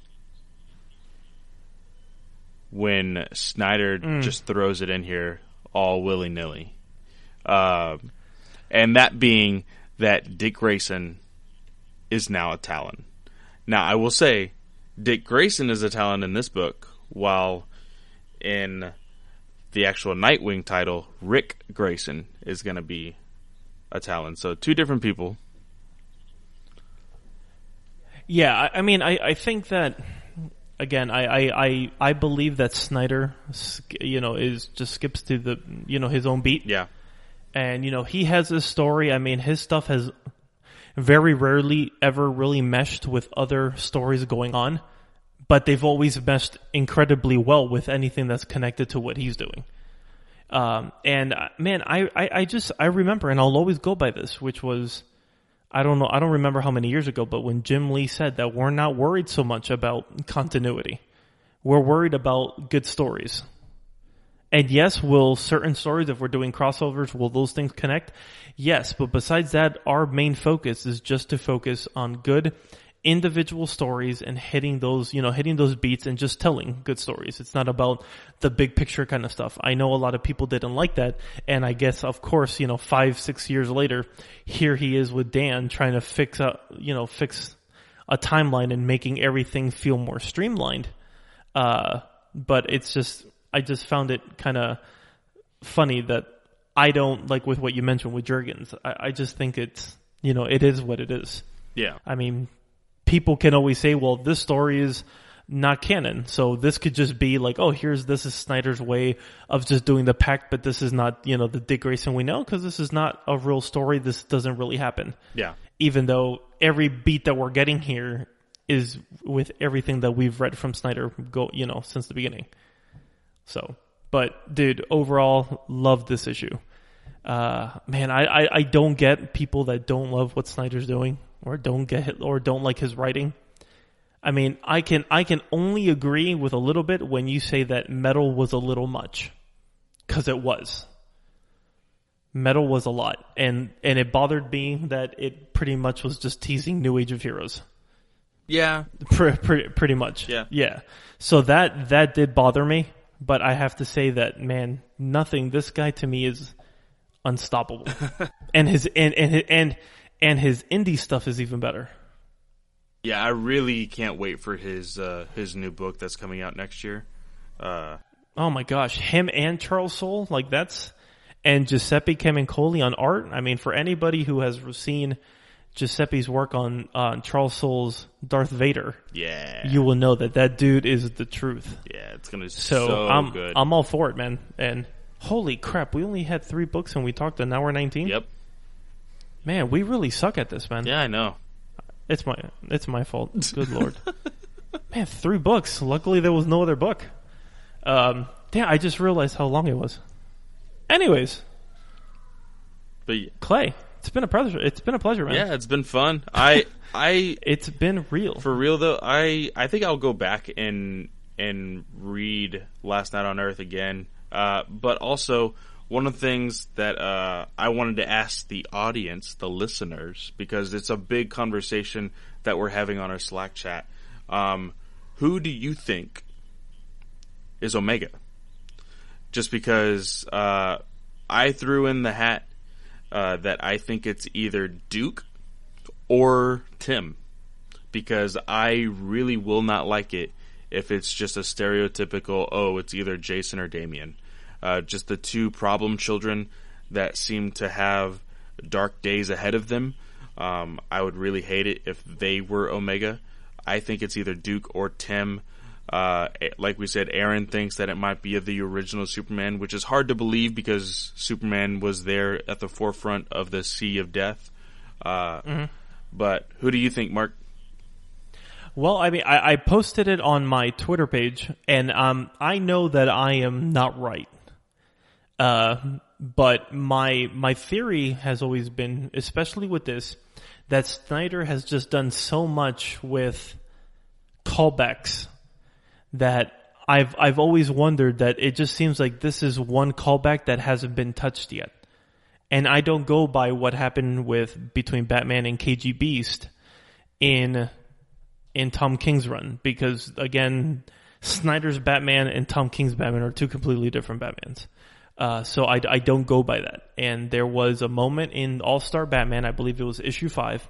S2: when Snyder mm. just throws it in here all willy-nilly. Um, and that being that Dick Grayson is now a Talon. Now, I will say, Dick Grayson is a Talon in this book, while in the actual Nightwing title, Rick Grayson is going to be a Talon. So, two different people.
S1: Yeah, I, I mean, I, I think that, again, I, I, I, I believe that Snyder, you know, is just skips to the, you know, his own beat.
S2: Yeah.
S1: And, you know, he has this story. I mean, his stuff has very rarely ever really meshed with other stories going on, but they've always meshed incredibly well with anything that's connected to what he's doing. Um, and man, I, I, I just, I remember, and I'll always go by this, which was, I don't know, I don't remember how many years ago, but when Jim Lee said that we're not worried so much about continuity. We're worried about good stories. And yes, will certain stories, if we're doing crossovers, will those things connect? Yes, but besides that, our main focus is just to focus on good individual stories and hitting those, you know, hitting those beats and just telling good stories. It's not about the big picture kind of stuff. I know a lot of people didn't like that, and I guess, of course, you know, five, six years later, here he is with Dan trying to fix a, you know, fix a timeline and making everything feel more streamlined. Uh, but it's just, I just found it kind of funny that I don't, like with what you mentioned with Jurgens, I, I just think it's, you know, it is what it is.
S2: Yeah.
S1: I mean, people can always say, well, this story is not canon, so this could just be like, oh, here's, this is Snyder's way of just doing the pact, but this is not, you know, the Dick Grayson we know, because this is not a real story. This doesn't really happen.
S2: Yeah.
S1: Even though every beat that we're getting here is with everything that we've read from Snyder, go, you know, since the beginning. So, but dude, overall, love this issue. Uh, man, I, I, I don't get people that don't love what Snyder's doing or don't get, or don't like his writing. I mean, I can, I can only agree with a little bit when you say that Metal was a little much. Cause it was. Metal was a lot. And, and it bothered me that it pretty much was just teasing New Age of Heroes.
S2: Yeah.
S1: Pretty, pretty, pretty much.
S2: Yeah.
S1: Yeah. So that, that did bother me. But I have to say that, man, nothing, this guy to me is unstoppable. and his, and, and, and, and his indie stuff is even better.
S2: Yeah, I really can't wait for his, uh, his new book that's coming out next year. Uh,
S1: oh my gosh. Him and Charles Soule, like that's, and Giuseppe Camuncoli on art. I mean, for anybody who has seen Giuseppe's work on, uh, Charles Soule's Darth Vader.
S2: Yeah.
S1: You will know that that dude is the truth.
S2: Yeah, it's gonna be
S1: so,
S2: so
S1: I'm,
S2: good.
S1: I'm all for it, man. And holy crap, we only had three books and we talked an hour nineteen?
S2: Yep.
S1: Man, we really suck at this, man.
S2: Yeah, I know.
S1: It's my, it's my fault. Good Lord. Man, three books. Luckily there was no other book. Um, damn, I just realized how long it was. Anyways.
S2: But yeah.
S1: Clay. It's been a pleasure. It's been a pleasure, man.
S2: Yeah, it's been fun. I, I,
S1: it's been real.
S2: For real though, I, I think I'll go back and, and read Last Night on Earth again. Uh, but also one of the things that uh, I wanted to ask the audience, the listeners, because it's a big conversation that we're having on our Slack chat. Um, who do you think is Omega? Just because uh, I threw in the hat uh, that I think it's either Duke or Tim, because I really will not like it if it's just a stereotypical, oh, it's either Jason or Damien. Uh, just the two problem children that seem to have dark days ahead of them. Um, I would really hate it if they were Omega. I think it's either Duke or Tim. Uh, like we said, Aaron thinks that it might be the original Superman, which is hard to believe because Superman was there at the forefront of the Sea of Death. Uh, mm-hmm. But who do you think, Mark?
S1: Well, I mean, I, I posted it on my Twitter page, and um, I know that I am not right. Uh, but my my theory has always been, especially with this, that Snyder has just done so much with callbacks that I've I've always wondered that it just seems like this is one callback that hasn't been touched yet. And I don't go by what happened with between Batman and K G Beast in in Tom King's run, because again, Snyder's Batman and Tom King's Batman are two completely different Batmans. Uh, so I, I don't go by that. And there was a moment in All-Star Batman, I believe it was issue five,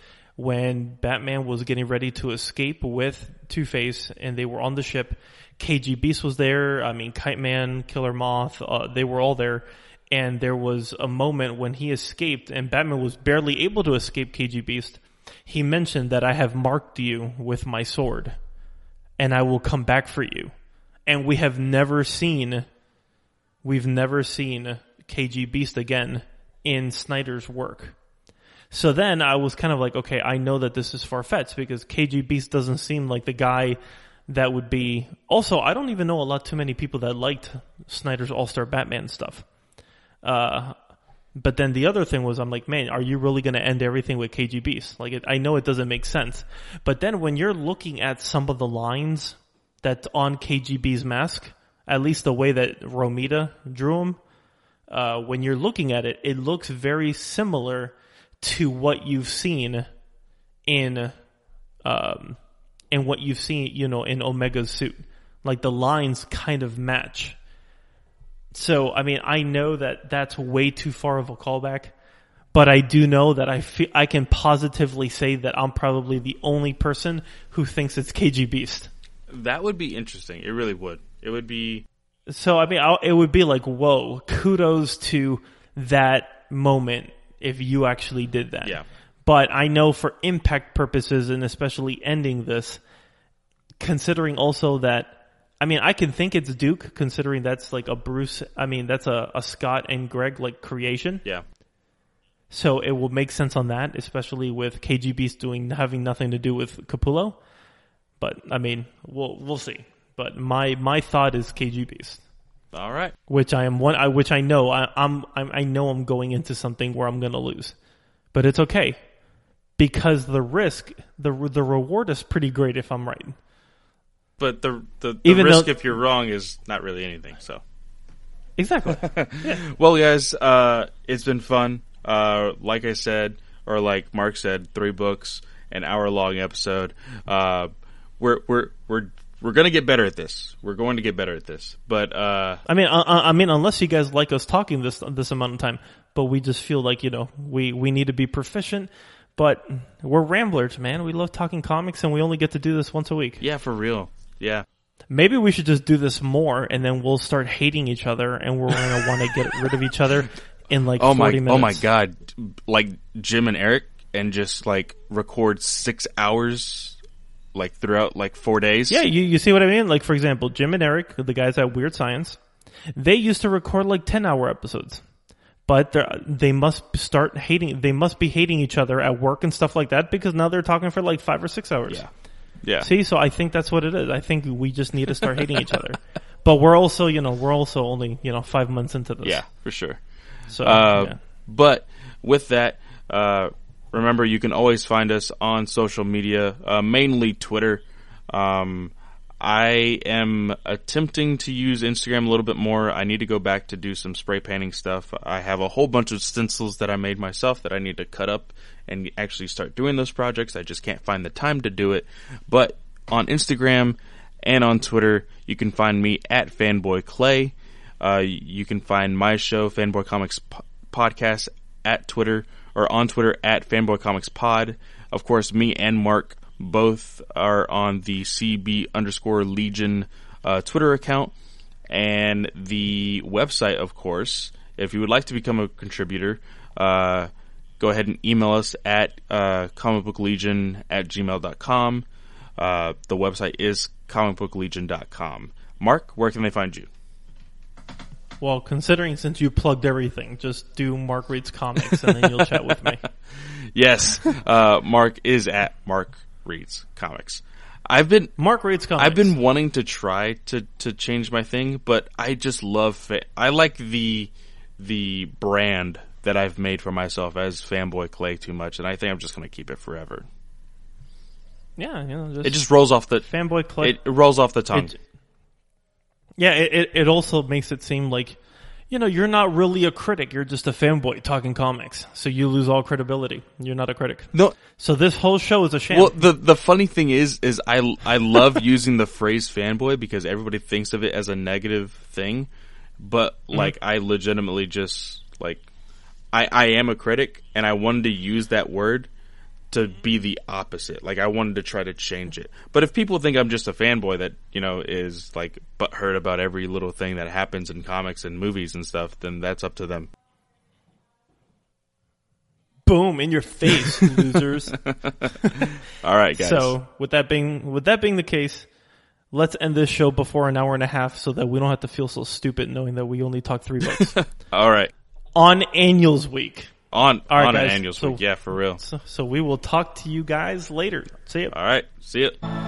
S1: when Batman was getting ready to escape with Two-Face and they were on the ship. K G Beast was there. I mean, Kite Man, Killer Moth, uh, they were all there. And there was a moment when he escaped and Batman was barely able to escape K G Beast. He mentioned that I have marked you with my sword and I will come back for you. And we have never seen... We've never seen K G Beast again in Snyder's work. So then I was kind of like, okay, I know that this is far-fetched because K G Beast doesn't seem like the guy that would be... Also, I don't even know a lot too many people that liked Snyder's All-Star Batman stuff. Uh, but then the other thing was, I'm like, man, are you really going to end everything with K G Beast? Like, it, I know it doesn't make sense. But then when you're looking at some of the lines that's on K G B's mask... At least the way that Romita drew him, uh, when you're looking at it, it looks very similar to what you've seen in, um, in what you've seen, you know, in Omega's suit. Like the lines kind of match. So, I mean, I know that that's way too far of a callback, but I do know that I feel, I can positively say that I'm probably the only person who thinks it's K G Beast.
S2: That would be interesting. It really would. It would be...
S1: So, I mean, I'll, it would be like, whoa, kudos to that moment if you actually did that.
S2: Yeah.
S1: But I know for impact purposes, and especially ending this, considering also that, I mean, I can think it's Duke, considering that's like a Bruce, I mean, that's a, a Scott and Greg, like, creation.
S2: Yeah.
S1: So it will make sense on that, especially with K G Beast doing, having nothing to do with Capullo. But, I mean, we'll, we'll see. But my, my thought is K G Beast.
S2: All right.
S1: Which I am one, I, which I know, I, I'm, I'm, I know I'm going into something where I'm going to lose. But it's okay. Because the risk, the, the reward is pretty great if I'm right.
S2: But the, the, the
S1: Even
S2: risk
S1: though,
S2: if you're wrong is not really anything, so.
S1: Exactly. Yeah.
S2: Well, guys, uh, it's been fun. Uh, like I said, or like Mark said, three books, an hour long episode. Uh, we're, we're, we're, We're going to get better at this. We're going to get better at this. But, uh...
S1: I mean, I, I mean, unless you guys like us talking this, this amount of time, but we just feel like, you know, we, we need to be proficient, but we're ramblers, man. We love talking comics and we only get to do this once a week.
S2: Yeah, for real. Yeah.
S1: Maybe we should just do this more and then we'll start hating each other and we're going to want to get rid of each other in like
S2: oh
S1: forty
S2: my,
S1: minutes.
S2: Oh my God. Like Jim and Eric and just like record six hours like throughout like four days.
S1: Yeah, you, you see what I mean? Like, for example, Jim and Eric, the guys at Weird Science, they used to record like ten hour episodes. But they must start hating, they must be hating each other at work and stuff like that because now they're talking for like five or six hours.
S2: Yeah. Yeah.
S1: See, so I think that's what it is. I think we just need to start hating each other. But we're also, you know, we're also only, you know, five months into this.
S2: Yeah, for sure.
S1: So,
S2: uh,
S1: yeah.
S2: But with that, uh, remember, you can always find us on social media, uh, mainly Twitter. Um, I am attempting to use Instagram a little bit more. I need to go back to do some spray painting stuff. I have a whole bunch of stencils that I made myself that I need to cut up and actually start doing those projects. I just can't find the time to do it. But on Instagram and on Twitter, you can find me at Fanboy Clay. Uh, you can find my show, Fanboy Comics P- Podcast, at Twitter, or on Twitter at Fanboy Comics Pod. Of course, me and Mark both are on the C B underscore Legion uh, Twitter account. And the website, of course, if you would like to become a contributor, uh, go ahead and email us at uh, comicbooklegion at gmail dot com. Uh, the website is comicbooklegion dot com. Mark, where can they find you?
S1: Well, considering since you plugged everything, just do Mark Reads Comics and then you'll chat with me.
S2: Yes, uh, Mark is at Mark Reads Comics. I've been
S1: Mark Reads Comics.
S2: I've been wanting to try to, to change my thing, but I just love fa- I like the the brand that I've made for myself as Fanboy Clay too much, and I think I'm just going to keep it forever.
S1: Yeah, you know, just
S2: it just rolls off the
S1: Fanboy Clay.
S2: It, it rolls off the tongue.
S1: It, yeah, it, it it also makes it seem like, you know, you're not really a critic. You're just a fanboy talking comics. So you lose all credibility. You're not a critic.
S2: No.
S1: So this whole show is a sham.
S2: Well, the the funny thing is, is I I love using the phrase fanboy because everybody thinks of it as a negative thing, but like mm-hmm. I legitimately just like I I am a critic and I wanted to use that word to be the opposite. Like I wanted to try to change it. But if people think I'm just a fanboy that, you know, is like butthurt about every little thing that happens in comics and movies and stuff, then that's up to them.
S1: Boom, in your face, losers.
S2: All right, guys.
S1: So, with that being with that being the case, let's end this show before an hour and a half so that we don't have to feel so stupid knowing that we only talked three books.
S2: All right.
S1: On Annuals Week.
S2: On,
S1: All right,
S2: on
S1: guys.
S2: an Annuals
S1: so,
S2: Week, yeah, for real.
S1: So, so we will talk to you guys later. See ya.
S2: All right, see ya.